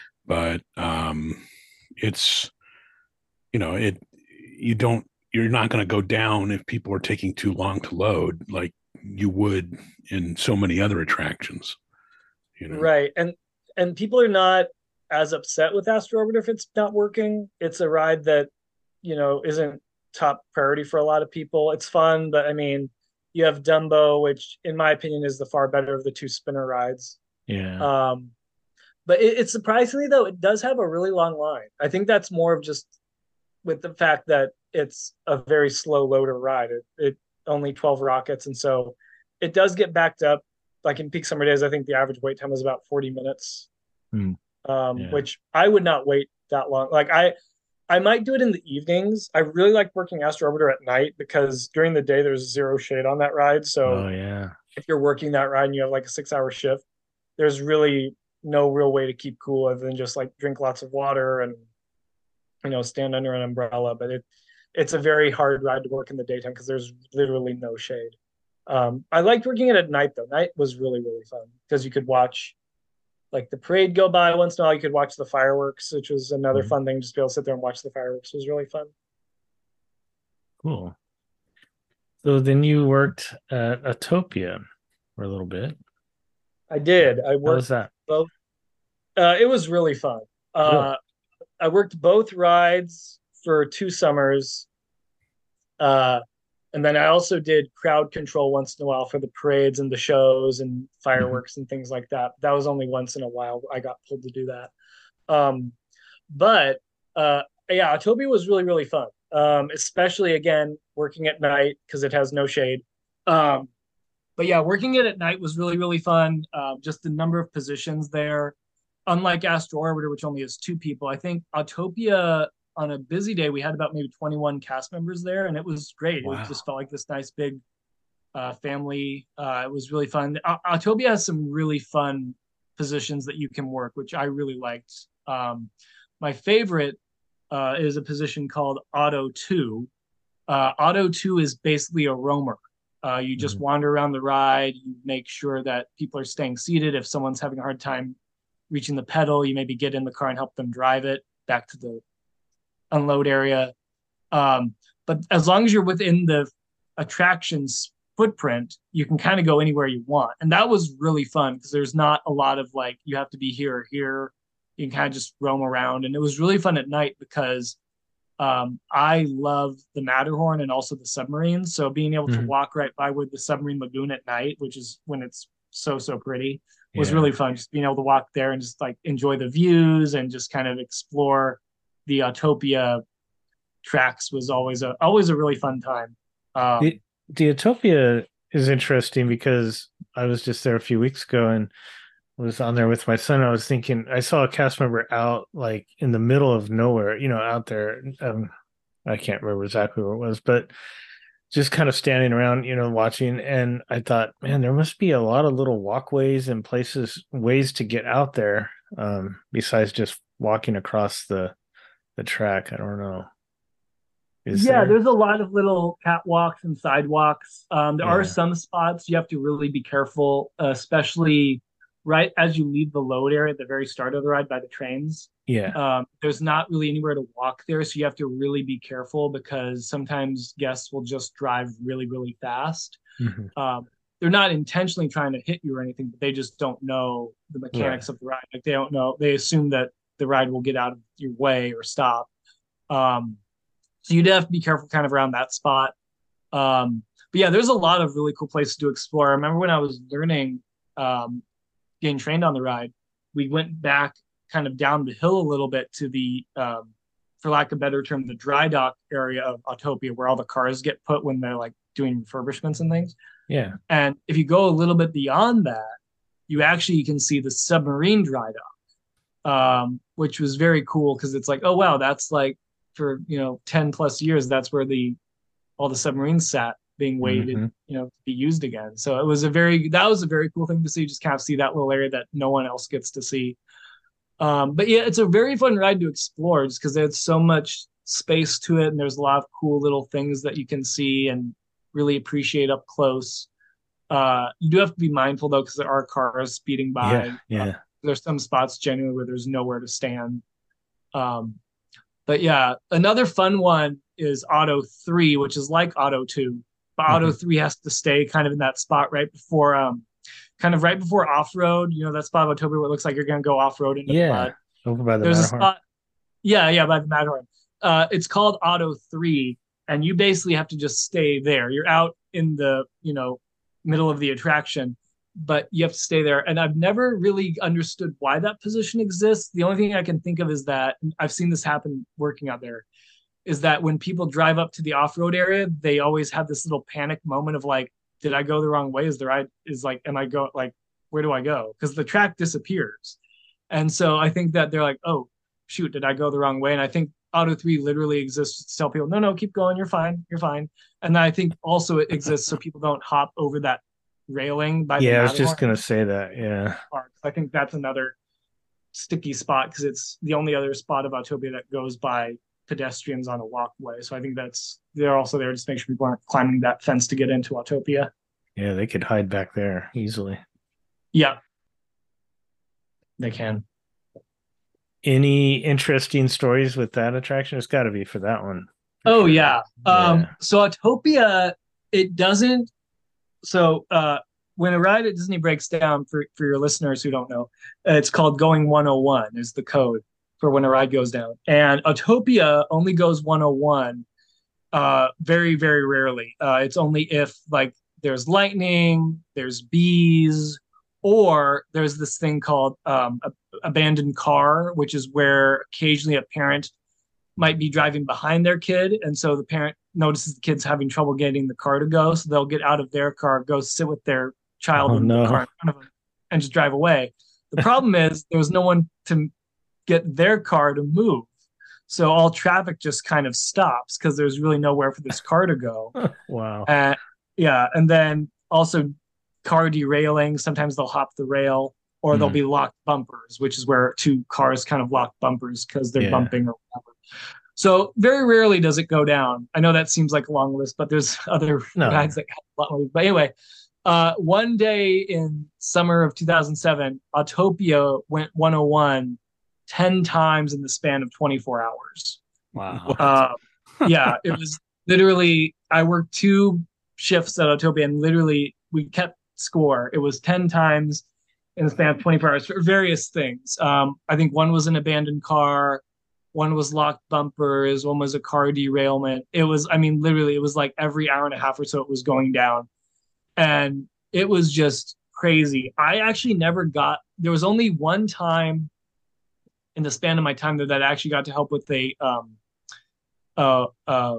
But um, it's you know it you don't you're not going to go down if people are taking too long to load like you would in so many other attractions. You know, Right. And and people are not as upset with Astro Orbiter if it's not working. It's a ride that, you know, isn't top priority for a lot of people. It's fun, but I mean, you have Dumbo, which in my opinion is the far better of the two spinner rides. Yeah. Um, but it, it's surprisingly though, it does have a really long line. I think that's more of just with the fact that it's a very slow loader ride. It, it only twelve rockets, and so it does get backed up. Like in peak summer days, I think the average wait time was about forty minutes, Hmm. um, Yeah. which I would not wait that long. Like I, I might do it in the evenings. I really like working Astro Orbiter at night because during the day there's zero shade on that ride. So Oh yeah. if you're working that ride and you have like a six hour shift, there's really no real way to keep cool other than just like drink lots of water and, you know, stand under an umbrella. But it, it's a very hard ride to work in the daytime because there's literally no shade. Um, I liked working it at night though. Night was really, really fun because you could watch like the parade go by once in a while. You could watch the fireworks, which was another Mhm. fun thing. Just be able to sit there and watch the fireworks was really fun. Cool. So then you worked at Autopia for a little bit. I did. I How worked was that? both. Uh, it was really fun. Uh, I worked both rides for two summers. Uh, and then I also did crowd control once in a while for the parades and the shows and fireworks and things like that. That was only once in a while I got pulled to do that. Um, but uh, yeah, Autopia was really, really fun. Um, especially again, working at night because it has no shade. Um, but yeah, working it at night was really, really fun. Um, just the number of positions there. Unlike Astro Orbiter, which only has two people, I think Autopia on a busy day, we had about maybe twenty-one cast members there, and it was great. Wow. It just felt like this nice big uh, family. Uh, it was really fun. A- Autopia has some really fun positions that you can work, which I really liked. Um, my favorite uh, is a position called Auto two. Uh, Auto two is basically a roamer. Uh, you just Mhm. wander around the ride. You make sure that people are staying seated. If someone's having a hard time reaching the pedal, you maybe get in the car and help them drive it. back to the unload area. Um, but as long as you're within the attraction's footprint, you can kind of go anywhere you want. And that was really fun because there's not a lot of like, you have to be here or here. You can kind of just roam around. And it was really fun at night because um, I love the Matterhorn and also the submarine. So being able Mhm. to walk right by with the submarine lagoon at night, which is when it's so, so pretty, was Yeah. really fun. Just being able to walk there and just like enjoy the views and just kind of explore the Autopia tracks was always a always a really fun time. Um, The, the Utopia is interesting because I was just there a few weeks ago and was on there with my son. I was thinking I saw a cast member out like in the middle of nowhere, you know, out there. Um, I can't remember exactly where it was, but just kind of standing around, you know, watching. And I thought, man, there must be a lot of little walkways and places, ways to get out there, um, besides just walking across the the track. I don't know. Is yeah, there? there's a lot of little catwalks and sidewalks. Um, there are Yeah. some spots you have to really be careful, uh, especially right as you leave the load area at the very start of the ride by the trains. Yeah. Um, there's not really anywhere to walk there, so you have to really be careful because sometimes guests will just drive really, really fast. Mhm. Um, they're not intentionally trying to hit you or anything, but they just don't know the mechanics Right. of the ride. Like they don't know, they assume that the ride will get out of your way or stop. Um, so you'd have to be careful kind of around that spot. Um, but yeah, there's a lot of really cool places to explore. I remember when I was learning, um, getting trained on the ride, we went back kind of down the hill a little bit to the, um, for lack of a better term, the dry dock area of Autopia, where all the cars get put when they're like doing refurbishments and things. Yeah. And if you go a little bit beyond that, you actually can see the submarine dry dock, um, which was very cool because it's like, oh wow, that's like for you know ten plus years, that's where the all the submarines sat being waited, Mhm. you know, to be used again. So it was a very that was a very cool thing to see. Just kind of see that little area that no one else gets to see. Um, but yeah, it's a very fun ride to explore just because there's so much space to it, and there's a lot of cool little things that you can see and really appreciate up close. Uh, you do have to be mindful though, because there are cars speeding by. Yeah. Yeah. Uh, there's some spots genuinely where there's nowhere to stand. Um, but yeah, another fun one is Auto three, which is like Auto two, but Mhm. Auto three has to stay kind of in that spot right before, um, kind of right before off road. You know that spot of Autopia where it looks like you're gonna go off road into the Yeah. mud. Over by the There's a Matterhorn. spot, yeah, yeah, by the Matterhorn. Uh, it's called Auto three, and you basically have to just stay there. You're out in the, you know, middle of the attraction, but you have to stay there. And I've never really understood why that position exists. The only thing I can think of is that I've seen this happen working out there, is that when people drive up to the off-road area, they always have this little panic moment of like, did I go the wrong way? Is the ride is like, am I go like, where do I go? Because the track disappears. And so I think that they're like, oh, shoot, did I go the wrong way? And I think Auto three literally exists to tell people, no, no, keep going. You're fine. You're fine. And I think also it exists so people don't hop over that railing by the Yeah, I was just Matterhorn gonna say that. Yeah. park. I think that's another sticky spot because it's the only other spot of Autopia that goes by pedestrians on a walkway. So I think that's they're also there just to make sure people aren't climbing that fence to get into Autopia. Yeah, they could hide back there easily. Yeah, they can. Any interesting stories with that attraction? It's got to be for that one. for Oh sure. yeah. Um, Yeah. so Autopia, it doesn't. So uh, when a ride at Disney breaks down, for for your listeners who don't know, uh, it's called going one oh one is the code for when a ride goes down, and Autopia only goes one oh one uh, very very rarely. Uh, it's only if like there's lightning, there's bees, or there's this thing called um, a, abandoned car, which is where occasionally a parent might be driving behind their kid, and so the parent notices the kid's having trouble getting the car to go, so they'll get out of their car, go sit with their child Oh, in no. the car in front of them, and just drive away. The problem is there was no one to get their car to move, so all traffic just kind of stops because there's really nowhere for this car to go. Wow. Uh, yeah, and then also car derailing. Sometimes they'll hop the rail, or there'll Mhm. be locked bumpers, which is where two cars kind of lock bumpers because they're Yeah. bumping or whatever. So very rarely does it go down. I know that seems like a long list, but there's other No. rides that have a lot more. But anyway, uh, one day in summer of two thousand seven, Autopia went one oh one ten times in the span of twenty-four hours. Wow. Uh, yeah, it was literally, I worked two shifts at Autopia and literally we kept score. It was ten times in the span of twenty-four hours for various things. Um, I think one was an abandoned car, one was locked bumpers, one was a car derailment. It was, I mean, literally, it was like every hour and a half or so it was going down. And it was just crazy. I actually never got, there was only one time in the span of my time there that I actually got to help with a um, uh, uh,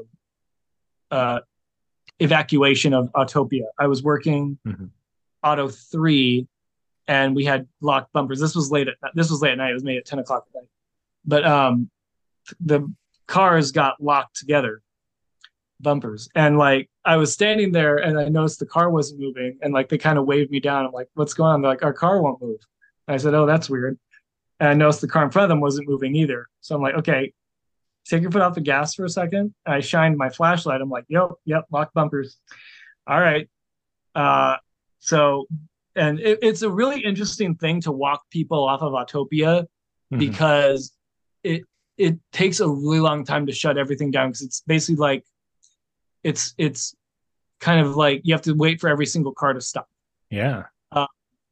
uh, evacuation of Autopia. I was working mm-hmm. Auto three, and we had locked bumpers. This was late at this was late at night. It was made at ten o'clock at night, but um, the cars got locked together, bumpers, and like I was standing there, and I noticed the car wasn't moving, and like they kind of waved me down. I'm like, "What's going on?" They're like, "Our car won't move." And I said, "Oh, that's weird." And I noticed the car in front of them wasn't moving either. So I'm like, "Okay, take your foot off the gas for a second." And I shined my flashlight. I'm like, "Yep, yep, locked bumpers." All right. Uh, so, and it, it's a really interesting thing to walk people off of Autopia mm-hmm. because it it takes a really long time to shut everything down because it's basically like it's it's kind of like you have to wait for every single car to stop. Yeah. Uh,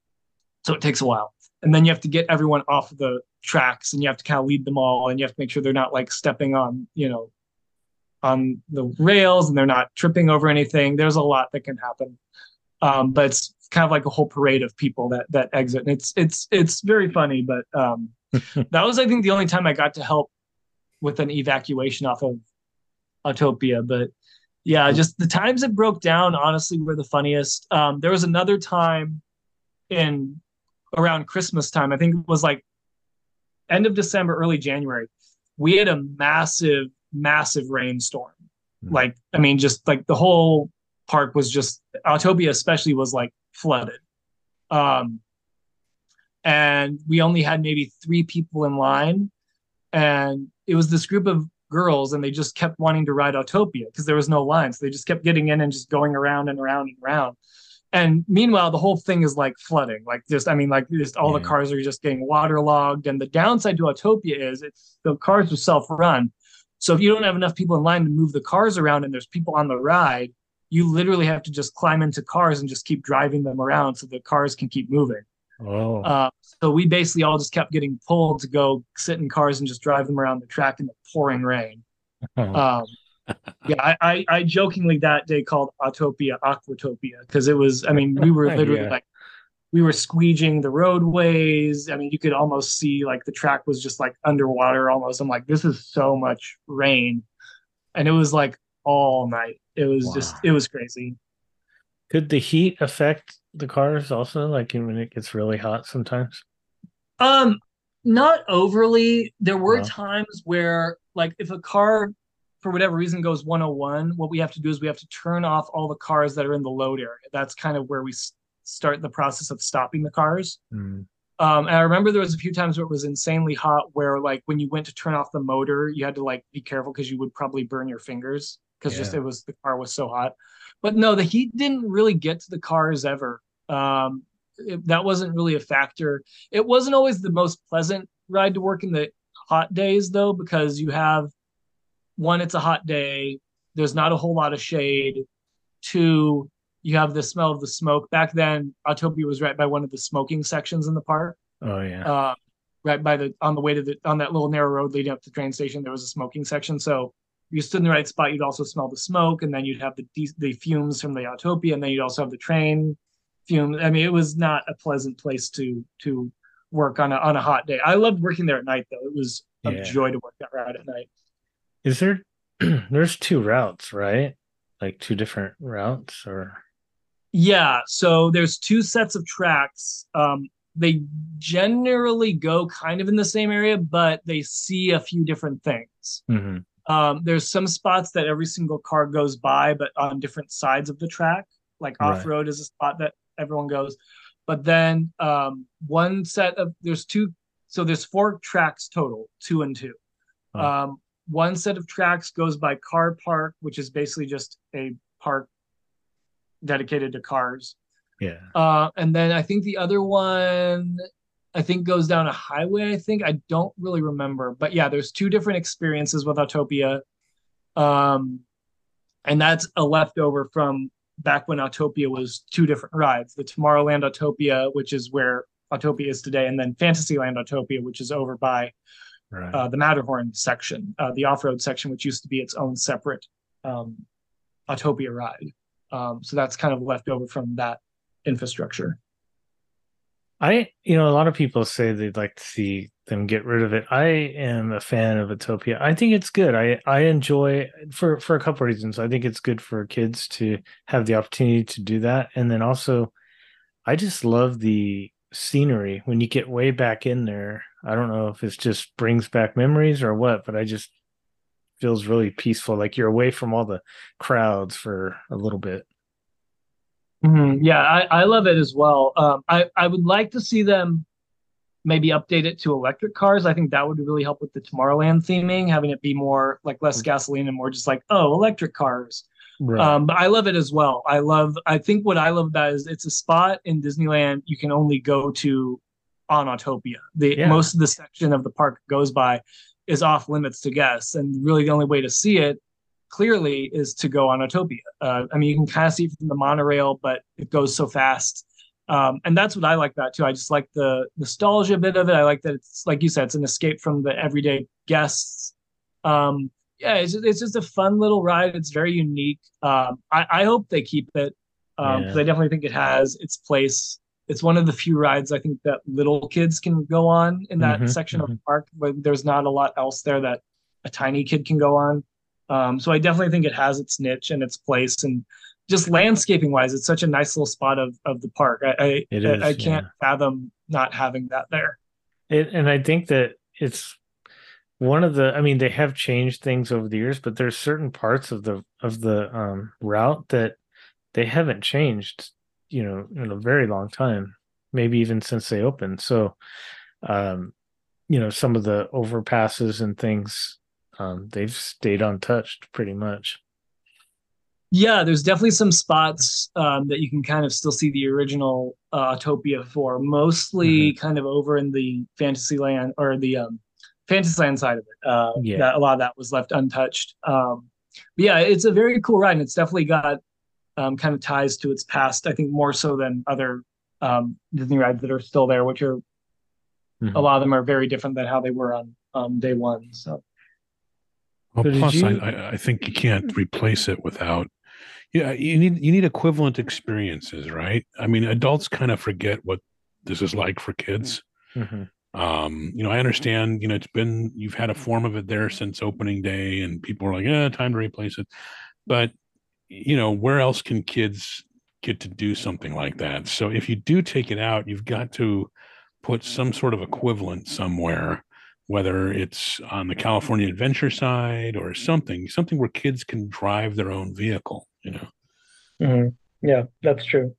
so it takes a while, and then you have to get everyone off the tracks, and you have to kind of lead them all, and you have to make sure they're not like stepping on you know on the rails and they're not tripping over anything. There's a lot that can happen. Um, but it's kind of like a whole parade of people that that exit, and it's it's it's very funny. But um, that was, I think, the only time I got to help with an evacuation off of Autopia. But yeah, just the times it broke down, honestly, were the funniest. Um, there was another time in around Christmas time. I think it was like end of December, early January. We had a massive, massive rainstorm. Mm-hmm. Like, I mean, just like the whole park was just, Autopia especially was like flooded. Um, and we only had maybe three people in line. And it was this group of girls, and they just kept wanting to ride Autopia because there was no line. So they just kept getting in and just going around and around and around. And meanwhile, the whole thing is like flooding. Like just, I mean, like just all yeah. the cars are just getting waterlogged. And the downside to Autopia is it's the cars are self-run. So if you don't have enough people in line to move the cars around and there's people on the ride, you literally have to just climb into cars and just keep driving them around so the cars can keep moving. Oh. Uh, so we basically all just kept getting pulled to go sit in cars and just drive them around the track in the pouring rain. Oh. Um, yeah, I, I, I jokingly that day called Autopia Aquatopia because it was, I mean, we were literally yeah. like, we were squeegeeing the roadways. I mean, you could almost see like the track was just like underwater almost. I'm like, this is so much rain. And it was like all night. It was wow. just, it was crazy. Could the heat affect the cars also? Like when it gets really hot sometimes? Um, not overly. There were no. times where like if a car for whatever reason goes one oh one, what we have to do is we have to turn off all the cars that are in the load area. That's kind of where we start the process of stopping the cars. Mm. Um, and I remember there was a few times where it was insanely hot where like when you went to turn off the motor, you had to like be careful because you would probably burn your fingers because yeah. just it was the car was so hot. But no, the heat didn't really get to the cars ever. Um, it, that wasn't really a factor. It wasn't always the most pleasant ride to work in the hot days though, because you have one, it's a hot day. There's not a whole lot of shade. Two, you have the smell of the smoke. Back then, Autopia was right by one of the smoking sections in the park. Oh yeah. Uh, right by the on the way to the on that little narrow road leading up to the train station, there was a smoking section. So if you stood in the right spot, you'd also smell the smoke, and then you'd have the the fumes from the Autopia, and then you'd also have the train fumes. I mean, it was not a pleasant place to to work on a on a hot day. I loved working there at night though. It was a yeah. joy to work that ride at night. Is there there's two routes, right? Like two different routes or yeah, so there's two sets of tracks. Um, they generally go kind of in the same area, but they see a few different things. Mm-hmm. Um, there's some spots that every single car goes by, but on different sides of the track. Like off-road right. is a spot that everyone goes. But then um, one set of, there's two, so there's four tracks total, two and two. Oh. Um, one set of tracks goes by car park, which is basically just a park dedicated to cars. Yeah. Uh, and then I think the other one I think goes down a highway. I think I don't really remember, but yeah, there's two different experiences with Autopia, um, and that's a leftover from back when Autopia was two different rides: the Tomorrowland Autopia, which is where Autopia is today, and then Fantasyland Autopia, which is over by Right. uh, the Matterhorn section, uh, the off-road section, which used to be its own separate um, Autopia ride. Um, so that's kind of left over from that infrastructure. I, you know, a lot of people say they'd like to see them get rid of it. I am a fan of Utopia. I think it's good. I I enjoy for for a couple of reasons. I think it's good for kids to have the opportunity to do that, and then also, I just love the scenery when you get way back in there. I don't know if it just brings back memories or what, but I just feels really peaceful. Like you're away from all the crowds for a little bit. Mm-hmm. Yeah, I, I love it as well. Um, I, I would like to see them maybe update it to electric cars. I think that would really help with the Tomorrowland theming, having it be more like less gasoline and more just like, oh, electric cars. Right. Um, but I love it as well. I love, I think what I love about it is it's a spot in Disneyland you can only go to on Autopia. The Yeah. Most of the section of the park goes by is off limits to guests. And really the only way to see it clearly is to go on Autopia. Uh, I mean, you can kind of see it from the monorail, but it goes so fast. Um, and that's what I like about it too. I just like the nostalgia bit of it. I like that it's, like you said, it's an escape from the everyday guests. Um, yeah, it's just, it's just a fun little ride. It's very unique. Um, I, I hope they keep it because um, Yeah. I definitely think it has its place. It's one of the few rides I think that little kids can go on in that Mhm, section of mhm. the park, where there's not a lot else there that a tiny kid can go on. Um, so I definitely think it has its niche and its place, and just landscaping wise, it's such a nice little spot of of the park. I It I, is, I can't yeah. fathom not having that there. It, and I think that it's one of the, I mean, they have changed things over the years, but there's certain parts of the of the um route that they haven't changed, you know, in a very long time, maybe even since they opened. So, um, you know, some of the overpasses and things, um, they've stayed untouched pretty much. Yeah, there's definitely some spots um, that you can kind of still see the original uh, Autopia for, mostly kind of over in the Fantasyland or the um, Fantasyland side of it. Uh, Yeah. that a lot of that was left untouched. Um, but yeah, it's a very cool ride, and it's definitely got um, kind of ties to its past. I think more so than other um, Disney rides that are still there, which are Mhm. a lot of them are very different than how they were on um, day one. So Well, So did plus, you- I, I I think you can't replace it without. Yeah, you need you need equivalent experiences, right? I mean, adults kind of forget what this is like for kids. Mhm. Um, you know, I understand. You know, it's been you've had a form of it there since opening day, and people are like, "Yeah, time to replace it." But you know, where else can kids get to do something like that? So if you do take it out, you've got to put some sort of equivalent somewhere, whether it's on the California Adventure side or something, something where kids can drive their own vehicle, you know. mhm. Yeah, that's true.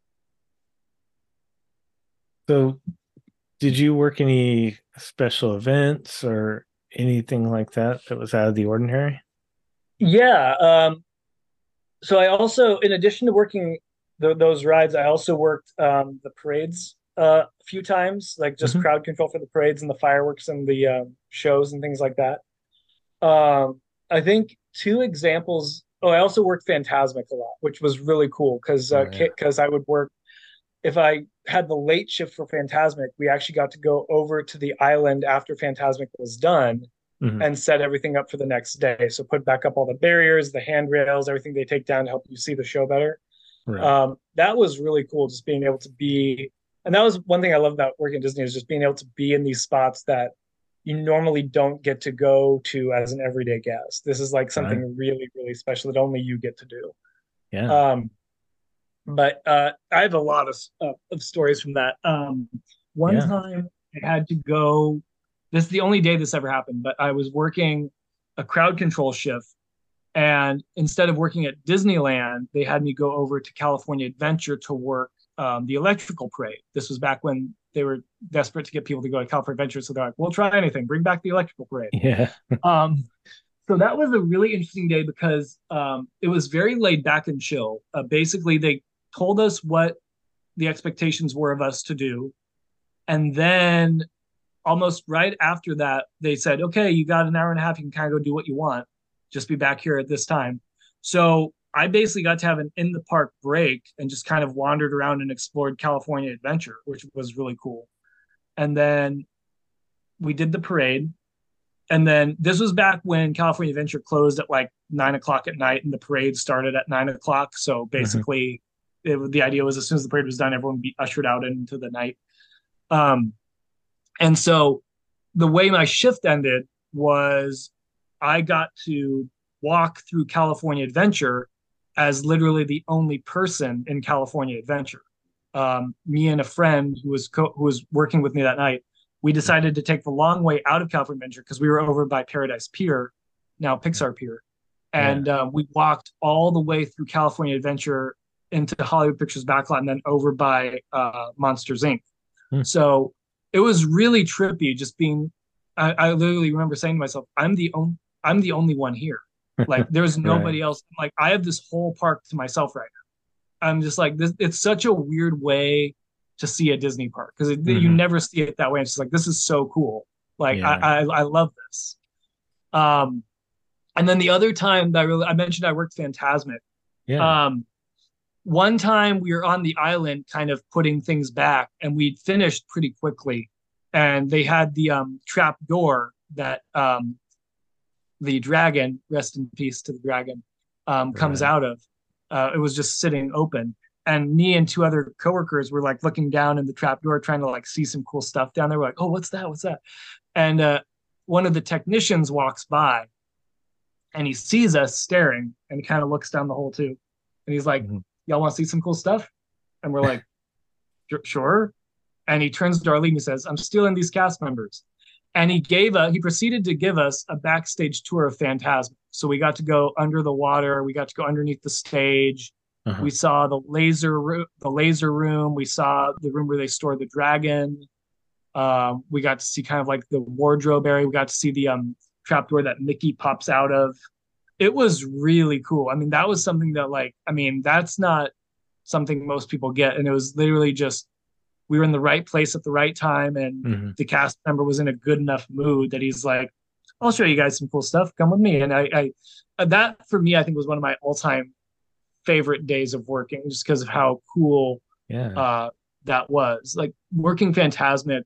So, did you work any special events or anything like that that was out of the ordinary? Yeah. Um, so I also, in addition to working th those rides, I also worked um, the parades uh, a few times, like just Mhm. crowd control for the parades and the fireworks and the um, shows and things like that. Um, I think two examples. Oh, I also worked Phantasmic a lot, which was really cool because Oh, uh, yeah. because I would work if I had the late shift for Phantasmic. We actually got to go over to the island after Phantasmic was done Mhm. and set everything up for the next day. So put back up all the barriers, the handrails, everything they take down to help you see the show better. Right. Um, that was really cool, just being able to be, and that was one thing I love about working at Disney is just being able to be in these spots that you normally don't get to go to as an everyday guest. This is like something Right. really, really special that only you get to do. Yeah. Um, but uh, I have a lot of, uh, of stories from that. Um, one Yeah. time I had to go, this is the only day this ever happened, but I was working a crowd control shift. And instead of working at Disneyland, they had me go over to California Adventure to work um, the electrical parade. This was back when they were desperate to get people to go to California Adventure. So they're like, we'll try anything, bring back the electrical parade. Yeah. Um, so that was a really interesting day because um, it was very laid back and chill. Uh, basically, they told us what the expectations were of us to do. And then almost right after that, they said, okay, you got an hour and a half. You can kind of go do what you want. Just be back here at this time. So I basically got to have an in the park break and just kind of wandered around and explored California Adventure, which was really cool. And then we did the parade. And then this was back when California Adventure closed at like nine o'clock at night and the parade started at nine o'clock. So basically, mm-hmm. it, the idea was as soon as the parade was done, everyone would be ushered out into the night. Um, and so the way my shift ended was I got to walk through California Adventure as literally the only person in California Adventure. Um, me and a friend who was co- who was working with me that night, we decided to take the long way out of California Adventure because we were over by Paradise Pier, now Pixar Pier. And yeah. uh, we walked all the way through California Adventure into Hollywood Pictures backlot and then over by uh, Monsters, Incorporated. Hmm. So it was really trippy just being, I, I literally remember saying to myself, I'm the, on, I'm the only one here. Like there's nobody right. else. Like I have this whole park to myself right now. I'm just like, this. It's such a weird way to see a Disney park because mm-hmm. you never see it that way. It's just like, this is so cool. Like yeah. I, I, I love this. Um, and then the other time that I really, I mentioned I worked Fantasmic. Yeah. Um, one time we were on the island kind of putting things back and we'd finished pretty quickly. And they had the um, trap door that um, the dragon, rest in peace to the dragon, um, comes right. out of. Uh, it was just sitting open. And me and two other coworkers were like looking down in the trap door, trying to like see some cool stuff down there. We're like, oh, what's that? What's that? And uh, one of the technicians walks by and he sees us staring and he kind of looks down the hole too. And he's like, mm-hmm. y'all want to see some cool stuff? And we're like, sure. And he turns to our lead and he says, I'm stealing these cast members. And he gave a, he proceeded to give us a backstage tour of Phantasm. So we got to go under the water. We got to go underneath the stage. Uh-huh. We saw the laser room, the laser room. We saw the room where they store the dragon. Um, we got to see kind of like the wardrobe area. We got to see the um, trapdoor that Mickey pops out of. It was really cool. I mean, that was something that like, I mean, that's not something most people get. And it was literally just, we were in the right place at the right time. And mm-hmm. the cast member was in a good enough mood that he's like, I'll show you guys some cool stuff. Come with me. And I, I that for me, I think was one of my all-time favorite days of working just because of how cool yeah. uh, that was. Like working Fantasmic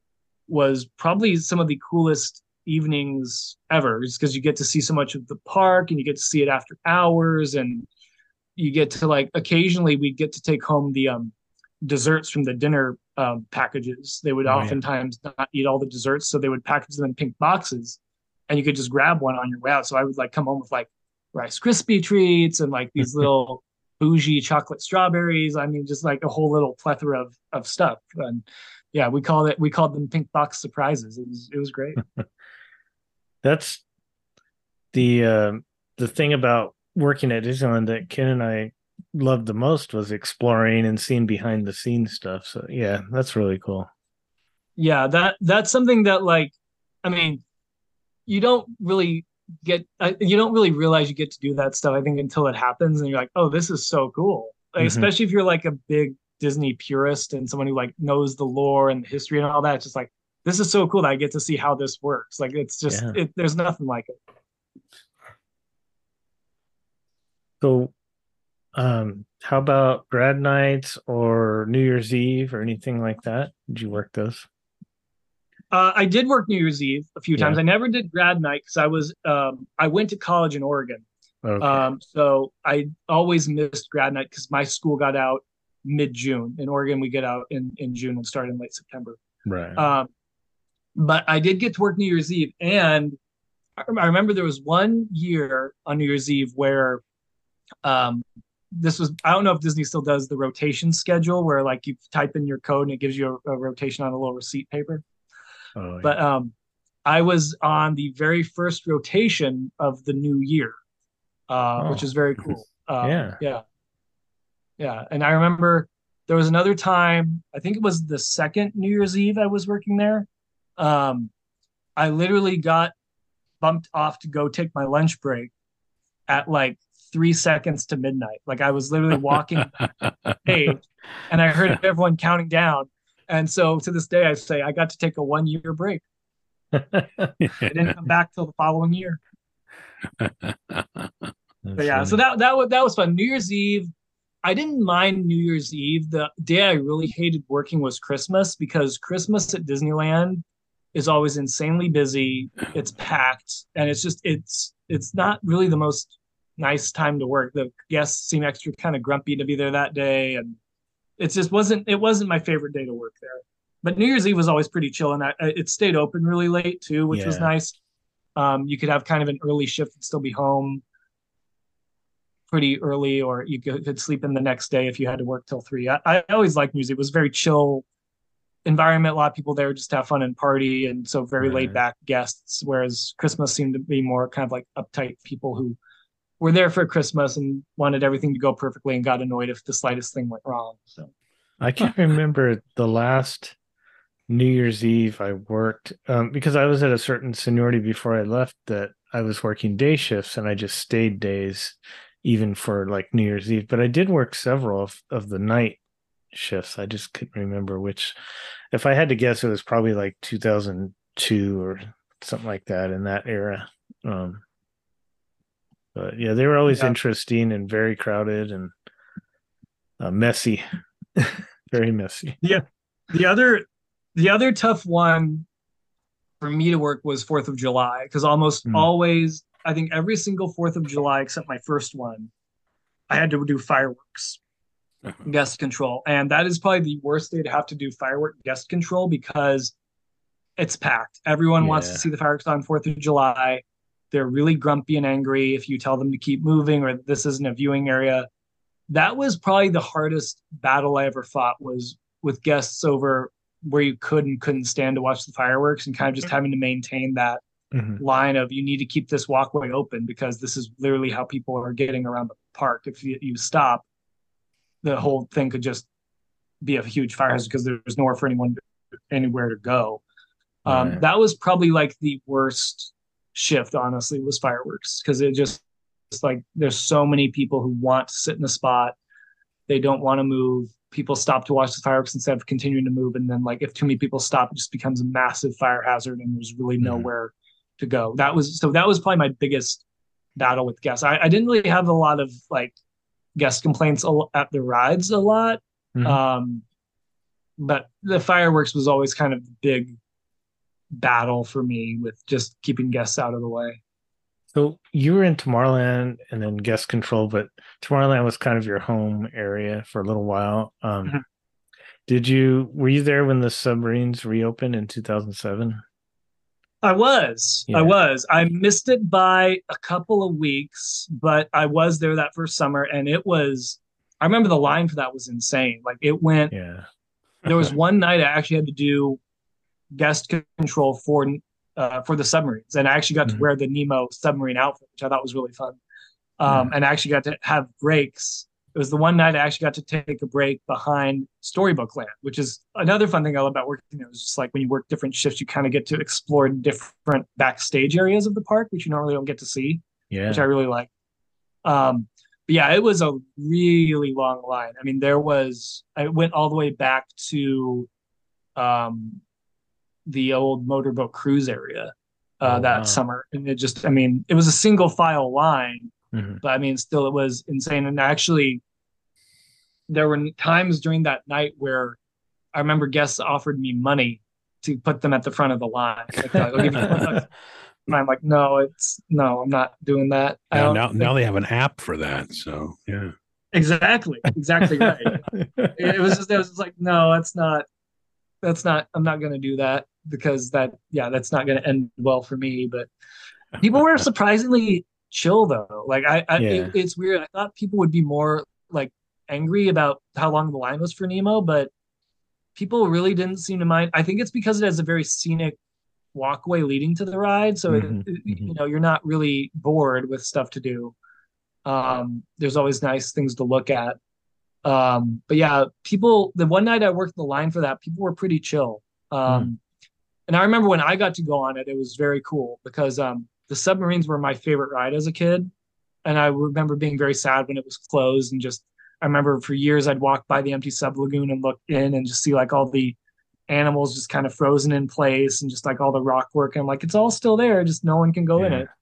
was probably some of the coolest evenings ever just because you get to see so much of the park and you get to see it after hours and you get to like occasionally we get to take home the um desserts from the dinner um, packages. They would oh, oftentimes yeah. not eat all the desserts, so they would package them in pink boxes and you could just grab one on your way out. So I would like come home with like Rice Krispie treats and like these little bougie chocolate strawberries. I mean, just like a whole little plethora of, of stuff. And yeah, we called it, we called them pink box surprises. It was, it was great. That's the, uh, the thing about working at Disneyland that Ken and I loved the most was exploring and seeing behind the scenes stuff. So yeah, that's really cool. Yeah, that that's something that like, I mean, you don't really get, uh, you don't really realize you get to do that stuff, I think, until it happens and you're like, oh, this is so cool. Like, mm-hmm. especially if you're like a big Disney purist and someone who like knows the lore and the history and all that. It's just like, this is so cool that I get to see how this works. Like, it's just, yeah. it, there's nothing like it. So um, how about grad nights or New Year's Eve or anything like that? Did you work those? Uh, I did work New Year's Eve a few times. Yeah. I never did grad night because I was um, I went to college in Oregon. Okay. Um, so I always missed grad night because my school got out mid-June. In Oregon, we get out in, in June and start in late September. Right. Um, but I did get to work New Year's Eve. And I, I remember there was one year on New Year's Eve where um, this was, I don't know if Disney still does the rotation schedule where like you type in your code and it gives you a, a rotation on a little receipt paper. Oh, yeah. But um, I was on the very first rotation of the new year, uh, oh. which is very cool. Uh, yeah. Yeah. Yeah. And I remember there was another time, I think it was the second New Year's Eve I was working there. Um, I literally got bumped off to go take my lunch break at like three seconds to midnight. Like I was literally walking page and I heard everyone counting down. And so to this day, I say I got to take a one year break. I didn't come back till the following year. But yeah, so that that was that was fun. New Year's Eve, I didn't mind New Year's Eve. The day I really hated working was Christmas, because Christmas at Disneyland is always insanely busy. It's packed, and it's just it's it's not really the most nice time to work. The guests seem extra kind of grumpy to be there that day, and it just wasn't it wasn't my favorite day to work there. But New Year's Eve was always pretty chill, and I, it stayed open really late too, which was Yeah. nice. Um, you could have kind of an early shift and still be home pretty early, or you could, could sleep in the next day if you had to work till three. I, I always liked music. It was a very chill environment. A lot of people there just to have fun and party, and so very Right. laid back guests. Whereas Christmas seemed to be more kind of like uptight people who were there for Christmas and wanted everything to go perfectly and got annoyed if the slightest thing went wrong. So I can't remember the last New Year's Eve I worked, um, because I was at a certain seniority before I left that I was working day shifts, and I just stayed days even for like New Year's Eve. But I did work several of, of the night shifts. I just couldn't remember which. If I had to guess, it was probably like two thousand two or something like that, in that era. Um, but yeah, they were always Yeah. interesting and very crowded and uh, messy, very messy. the other the other tough one for me to work was Fourth of July, because almost Mm. always, I think every single Fourth of July except my first one, I had to do fireworks guest control, and that is probably the worst day to have to do firework guest control, because it's packed. Everyone wants to Yeah. see the fireworks on Fourth of July. They're really grumpy and angry if you tell them to keep moving or this isn't a viewing area. That was probably the hardest battle I ever fought, was with guests over where you could and couldn't stand to watch the fireworks, and kind of just having to maintain that Mhm. line of, you need to keep this walkway open because this is literally how people are getting around the park. If you, you stop, the whole thing could just be a huge fire hazard because there's nowhere for anyone to, anywhere to go. Um, Right. That was probably like the worst shift, honestly, was fireworks, because it just, it's like there's so many people who want to sit in a spot. They don't want to move. People stop to watch the fireworks instead of continuing to move. And then, like, if too many people stop, it just becomes a massive fire hazard and there's really Mhm. nowhere to go. That was, so that was probably my biggest battle with guests. I, I didn't really have a lot of like guest complaints a lo- at the rides a lot. Mhm. Um, but the fireworks was always kind of the big battle for me with just keeping guests out of the way. So you were in Tomorrowland and then guest control, but Tomorrowland was kind of your home area for a little while. Um, Mhm. Did you, were you there when the submarines reopened in two thousand seven? I was. Yeah. I was. I missed it by a couple of weeks, but I was there that first summer, and it was, I remember the line for that was insane. Like, it went, Yeah. there was one night I actually had to do guest control for uh, for the submarines, and I actually got Mhm. to wear the Nemo submarine outfit, which I thought was really fun. Um, Yeah. And I actually got to have breaks. It was the one night I actually got to take a break behind Storybook Land, which is another fun thing I love about working there. It's just like when you work different shifts, you kind of get to explore different backstage areas of the park, which you normally don't get to see, Yeah. which I really like. Um, but yeah, it was a really long line. I mean, there was, I went all the way back to um, the old motorboat cruise area uh, Oh, that wow. summer. And it just, I mean, it was a single file line, Mhm. but I mean, still, it was insane. And actually, there were times during that night where I remember guests offered me money to put them at the front of the line. Like, they're like, I'll give you twenty bucks. And I'm like, no, it's no, I'm not doing that. I Now, don't now, think- now they have an app for that. So yeah. exactly, exactly right. It was just, it was just like, no, that's not, that's not, I'm not going to do that, because that, yeah, that's not going to end well for me. But people were surprisingly chill though. Like I, I Yeah. it, it's weird. I thought people would be more like angry about how long the line was for Nemo, but people really didn't seem to mind. I think it's because it has a very scenic walkway leading to the ride, so Mhm, it, it- mhm. you know, you're not really bored with stuff to do. Um, there's always nice things to look at. Um, but yeah, people. The one night I worked the line for that, people were pretty chill. Um, And I remember when I got to go on it, it was very cool because um, the submarines were my favorite ride as a kid, and I remember being very sad when it was closed. And just, I remember for years I'd walk by the empty sub lagoon and look in and just see like all the animals just kind of frozen in place and just like all the rock work. And I'm like, it's all still there, just no one can go in Yeah. it.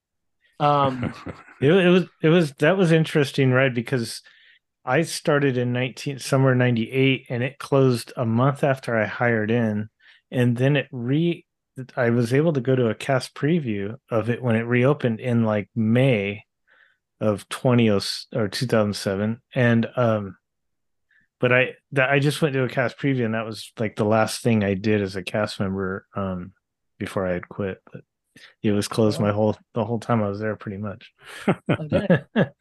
Um, It, it was it was that was interesting, right? Because I started in nineteen somewhere ninety-eight, and it closed a month after I hired in, and then it re I was able to go to a cast preview of it when it reopened in like May of twenty oh or two thousand seven, and um but I that I just went to a cast preview, and that was like the last thing I did as a cast member um before I had quit. But it was closed my whole the whole time I was there, pretty much. okay.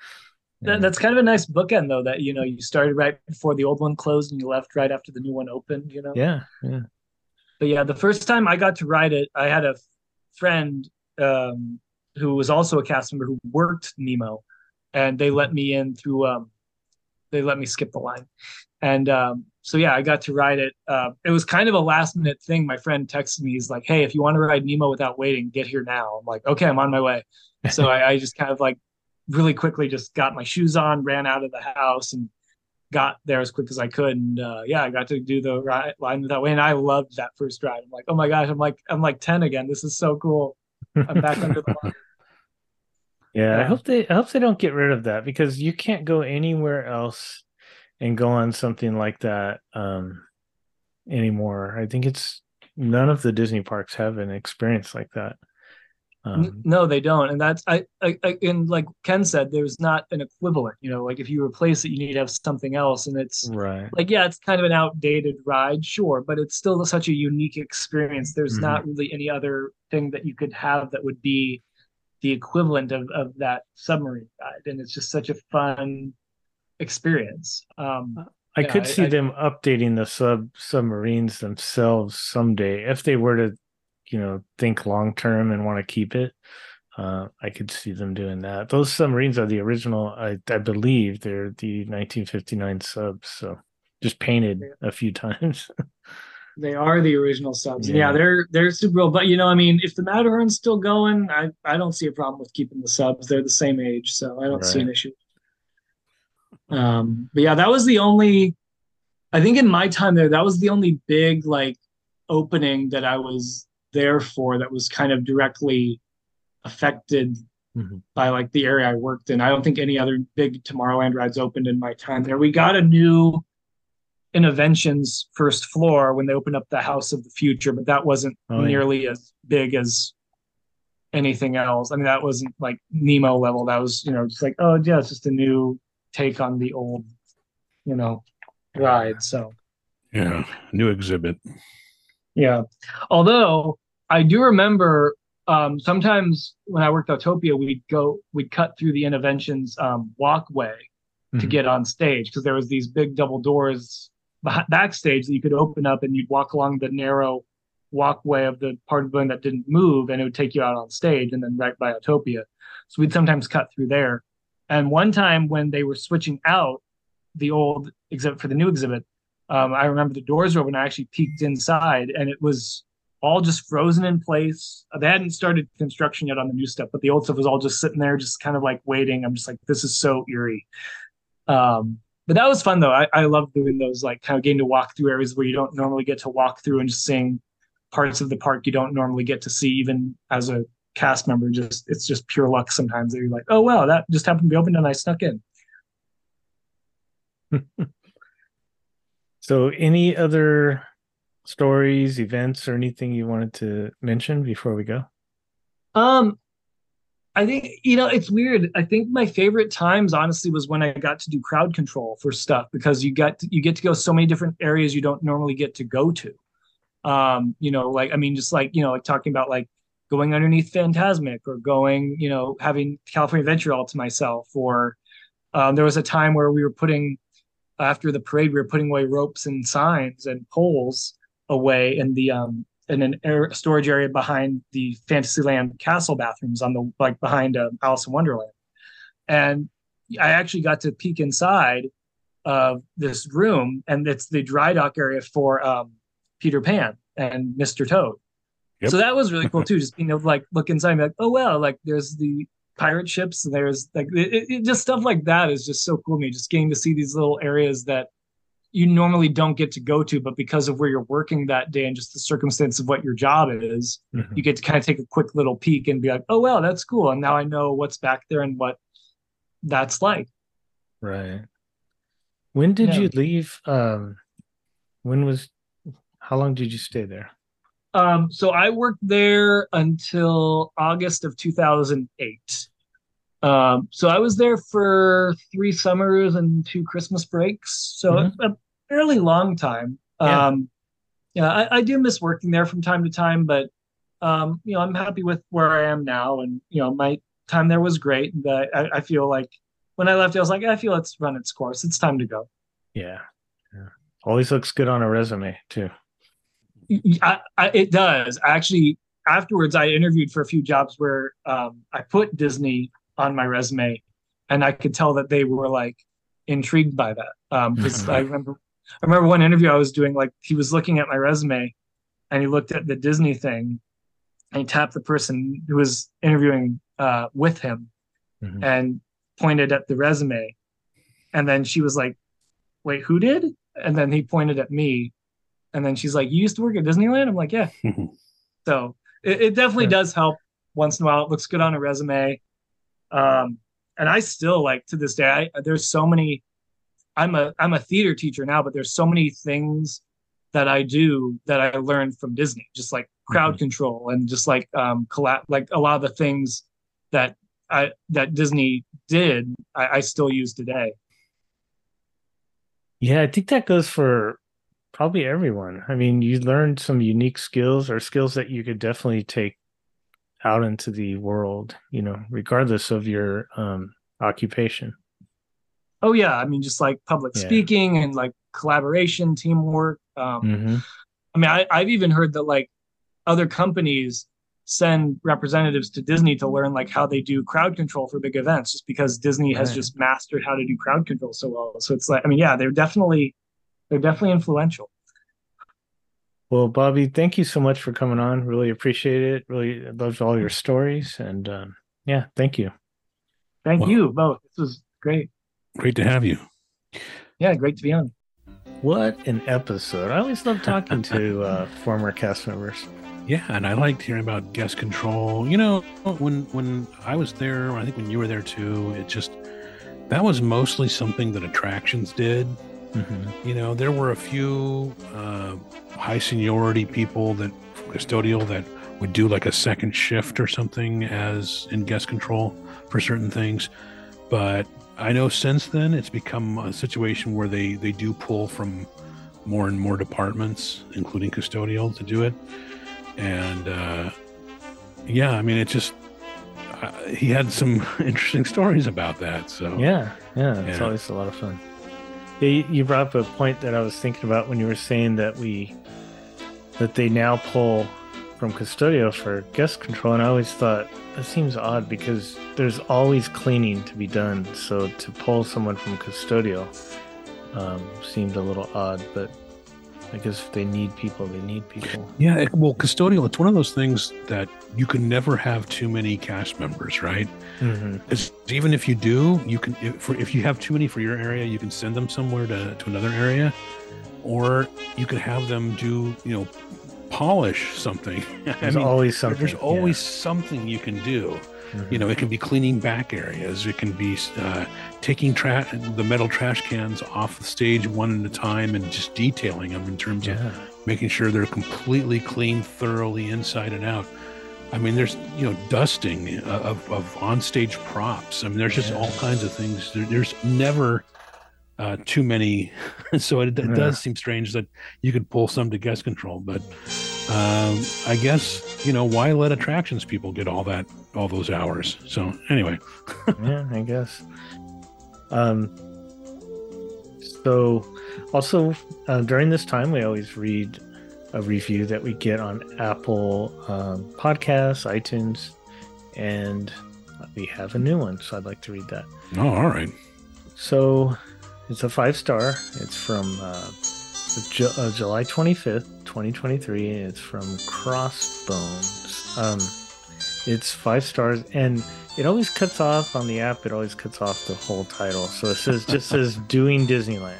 That, that's kind of a nice bookend, though, that, you know, you started right before the old one closed and you left right after the new one opened, you know? Yeah, yeah. But yeah, the first time I got to ride it, I had a friend um, who was also a cast member who worked Nemo, and they let me in through, um, they let me skip the line. And um, so, yeah, I got to ride it. Uh, it was kind of a last minute thing. My friend texted me, he's like, hey, if you want to ride Nemo without waiting, get here now. I'm like, okay, I'm on my way. So I, I just kind of like really quickly just got my shoes on, ran out of the house, and got there as quick as I could. And uh, yeah, I got to do the ride, line without waiting. I loved that first ride. I'm like, oh my gosh, I'm like, I'm like ten again. This is so cool. I'm back under the water. Yeah, I Yeah. hope they I hope they don't get rid of that, because you can't go anywhere else and go on something like that um anymore. I think it's none of the Disney parks have an experience like that. N- Um No, they don't. And that's I, I, I and like Ken said, there's not an equivalent. You know, like if you replace it, you need to have something else. And it's right. like, yeah, it's kind of an outdated ride, sure, but it's still such a unique experience. There's Mhm. not really any other thing that you could have that would be the equivalent of of that submarine ride. And it's just such a fun experience. Um, I yeah, could I, see I, them updating the sub submarines themselves someday if they were to, you know, think long term and want to keep it. Uh, I could see them doing that. Those submarines are the original. I, I believe they're the nineteen fifty-nine subs, so just painted a few times. They are the original subs. And Yeah. yeah, they're they're super cool. But you know, I mean, if the Matterhorn's still going, I, I don't see a problem with keeping the subs. They're the same age, so I don't see an Right. issue. Um, but yeah, that was the only I think in my time there, that was the only big like opening that I was there for that was kind of directly affected Mhm. by like the area I worked in. I don't think any other big Tomorrowland rides opened in my time there. We got a new Innoventions first floor when they opened up the House of the Future, but that wasn't Oh, yeah. nearly as big as anything else. I mean, that wasn't like Nemo level. That was, you know, just like, oh yeah, it's just a new take on the old, you know, ride. So Yeah, new exhibit. yeah. Although I do remember um, sometimes when I worked at Autopia, we'd go, we'd cut through the Innoventions um, walkway to Mhm. get on stage because there was these big double doors beh- backstage that you could open up and you'd walk along the narrow walkway of the part of the building that didn't move, and it would take you out on stage and then right by Autopia. So we'd sometimes cut through there. And one time when they were switching out the old exhibit for the new exhibit, um, I remember the doors were open. I actually peeked inside, and it was all just frozen in place. They hadn't started construction yet on the new stuff, but the old stuff was all just sitting there, just kind of like waiting. I'm just like, this is so eerie. Um, but that was fun though. I, I love doing those, like kind of getting to walk through areas where you don't normally get to walk through and just seeing parts of the park you don't normally get to see, even as a cast member. Just it's just pure luck sometimes that you're like, oh wow, that just happened to be open and I snuck in. So, any other stories, events, or anything you wanted to mention before we go? Um, I think, you know, it's weird. I think my favorite times, honestly, was when I got to do crowd control for stuff because you got to, you get to go so many different areas you don't normally get to go to. Um, you know, like I mean, just like you know, like talking about like going underneath Phantasmic or going, you know, having California Adventure all to myself. Or um, there was a time where we were putting after the parade, we were putting away ropes and signs and poles away in the um in an air storage area behind the Fantasyland castle bathrooms on the like behind uh, Alice in Wonderland. And I actually got to peek inside of this room, and it's the dry dock area for um, Peter Pan and Mister Toad. Yep. So that was really cool too. Just being able to like look inside and be like, oh well, like there's the pirate ships, and there's like it, it, just stuff like that is just so cool to me. Just getting to see these little areas that you normally don't get to go to, but because of where you're working that day and just the circumstance of what your job is, Mhm. you get to kind of take a quick little peek and be like, oh, wow, that's cool. And now I know what's back there and what that's like. Right. When did Yeah. you leave? Um, when was, how long did you stay there? Um, so I worked there until August of two thousand eight. Um, so I was there for three summers and two Christmas breaks. So Mhm. a fairly long time. Yeah. Um, yeah, I, I do miss working there from time to time, but um, you know, I'm happy with where I am now. And you know, my time there was great. But I, I feel like when I left, I was like, I feel it's run its course. It's time to go. Yeah. Yeah. Always looks good on a resume too. I, I, it does. Actually, afterwards, I interviewed for a few jobs where um, I put Disney on my resume, and I could tell that they were like intrigued by that. Um, because I remember, I remember one interview I was doing, like he was looking at my resume, and he looked at the Disney thing, and he tapped the person who was interviewing uh, with him, Mhm. and pointed at the resume, and then she was like, "Wait, who did?" And then he pointed at me. And then she's like, "You used to work at Disneyland?" I'm like, "Yeah." So it, it definitely Yeah. does help once in a while. It looks good on a resume. Um, and I still like to this day, I, there's so many, I'm a, I'm a theater teacher now, but there's so many things that I do that I learned from Disney, just like crowd Mhm. control and just like, um, collab, like a lot of the things that I, that Disney did, I, I still use today. Yeah, I think that goes for probably everyone. I mean, you learned some unique skills or skills that you could definitely take out into the world, you know, regardless of your um, occupation. Oh yeah. I mean, just like public Yeah. speaking and like collaboration, teamwork. Um, Hmm. I mean, I, I've even heard that like other companies send representatives to Disney to learn like how they do crowd control for big events, just because Disney has Right. just mastered how to do crowd control so well. So it's like, I mean, yeah, they're definitely they're definitely influential. Well, Bobby, thank you so much for coming on. Really appreciate it. Really loved all your stories. And um, yeah, thank you. Thank Well- you both. This was great. Great to have you. Yeah, great to be on. What an episode. I always love talking to uh, former cast members. Yeah, and I liked hearing about guest control. You know, when when I was there, I think when you were there too, it just that was mostly something that attractions did. Mm-hmm. You know, there were a few uh, high seniority people that from custodial that would do like a second shift or something as in guest control for certain things. But I know since then it's become a situation where they they do pull from more and more departments, including custodial, to do it. And uh, yeah, I mean, it just uh, he had some interesting stories about that. So Yeah, yeah, it's Yeah. always a lot of fun. Yeah, you, you brought up a point that I was thinking about when you were saying that we that they now pull from custodial for guest control, and I always thought that seems odd because there's always cleaning to be done. So to pull someone from custodial um, seemed a little odd, but I guess if they need people, they need people. Yeah, it- well, custodial, it's one of those things that you can never have too many cast members, right? Mm-hmm. Because even if you do, you can, if, for, if you have too many for your area, you can send them somewhere to, to another area, or you could have them do, you know, polish something. I There's mean, always something. there's always something you can do. Mhm. You know, it can be cleaning back areas. It can be uh, taking tra- the metal trash cans off the stage one at a time and just detailing them in terms Yeah. of making sure they're completely clean, thoroughly inside and out. I mean, there's, you know, dusting of, of on-stage props. I mean, there's just Yeah. all kinds of things. There, there's never uh, too many. So it, it Yeah. does seem strange that you could pull some to guest control. But um, I guess, you know, why let attractions people get all that, all those hours? So anyway. Yeah, I guess. Um, so also uh, during this time, we always read a review that we get on Apple um, Podcasts, iTunes, and we have a new one. So I'd like to read that. Oh, all right. So it's a five star. It's from uh, Ju- uh, July twenty-fifth, twenty twenty-three. And it's from Crossbones. Um, it's five stars, and it always cuts off on the app. It always cuts off the whole title. So it says just says doing Disneyland.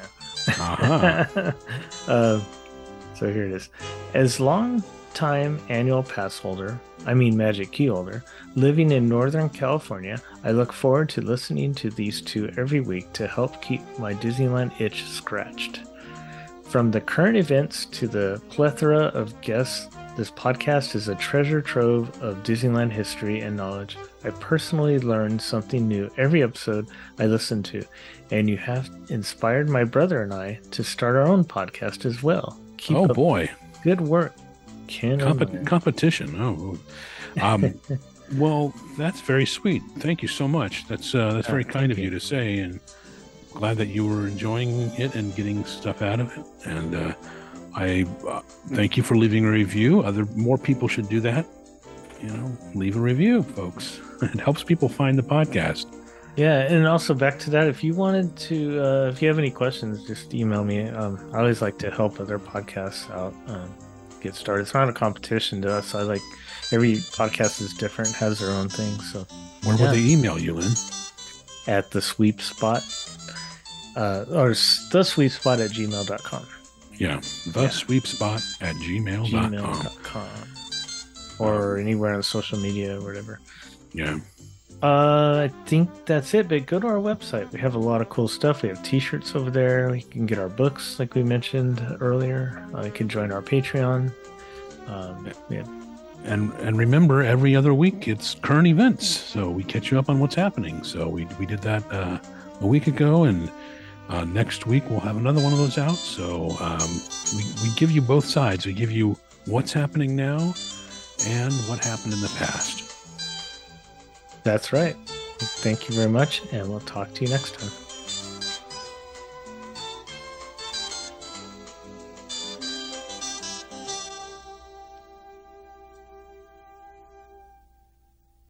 Uh-huh. uh, so here it is. As long time annual pass holder, I mean Magic Key holder, living in Northern California, I look forward to listening to these two every week to help keep my Disneyland itch scratched. From the current events to the plethora of guests, this podcast is a treasure trove of Disneyland history and knowledge. I personally learn something new every episode I listen to, and you have inspired my brother and I to start our own podcast as well. Keep oh up boy, good work, Ken. Comp- competition. Oh, um, well, that's very sweet. Thank you so much. That's uh, that's very Oh, kind of you. you to say, and glad that you were enjoying it and getting stuff out of it. And uh, I uh, thank you for leaving a review. Other more people should do that. You know, leave a review, folks. It helps people find the podcast. Yeah, and also back to that, if you wanted to, uh, if you have any questions, just email me. Um, I always like to help other podcasts out um, get started. It's not a competition to us. I like every podcast is different, has their own thing. So Where Yeah. will they email you, Lynn? at the sweep spot, uh, or s- the sweep spot at gmail dot com. Yeah, the Yeah. sweep spot at gmail dot Gmail com. dot com. Or anywhere on social media or whatever. Yeah. Uh, I think that's it, but go to our website. We have a lot of cool stuff. We have t-shirts over there. You can get our books, like we mentioned earlier. Uh, you can join our Patreon. Um, yeah. And and remember, every other week it's current events, so we catch you up on what's happening. So we we did that uh, a week ago, and uh, next week we'll have another one of those out. So um, we we give you both sides. We give you what's happening now and what happened in the past. That's right. Thank you very much, and we'll talk to you next time.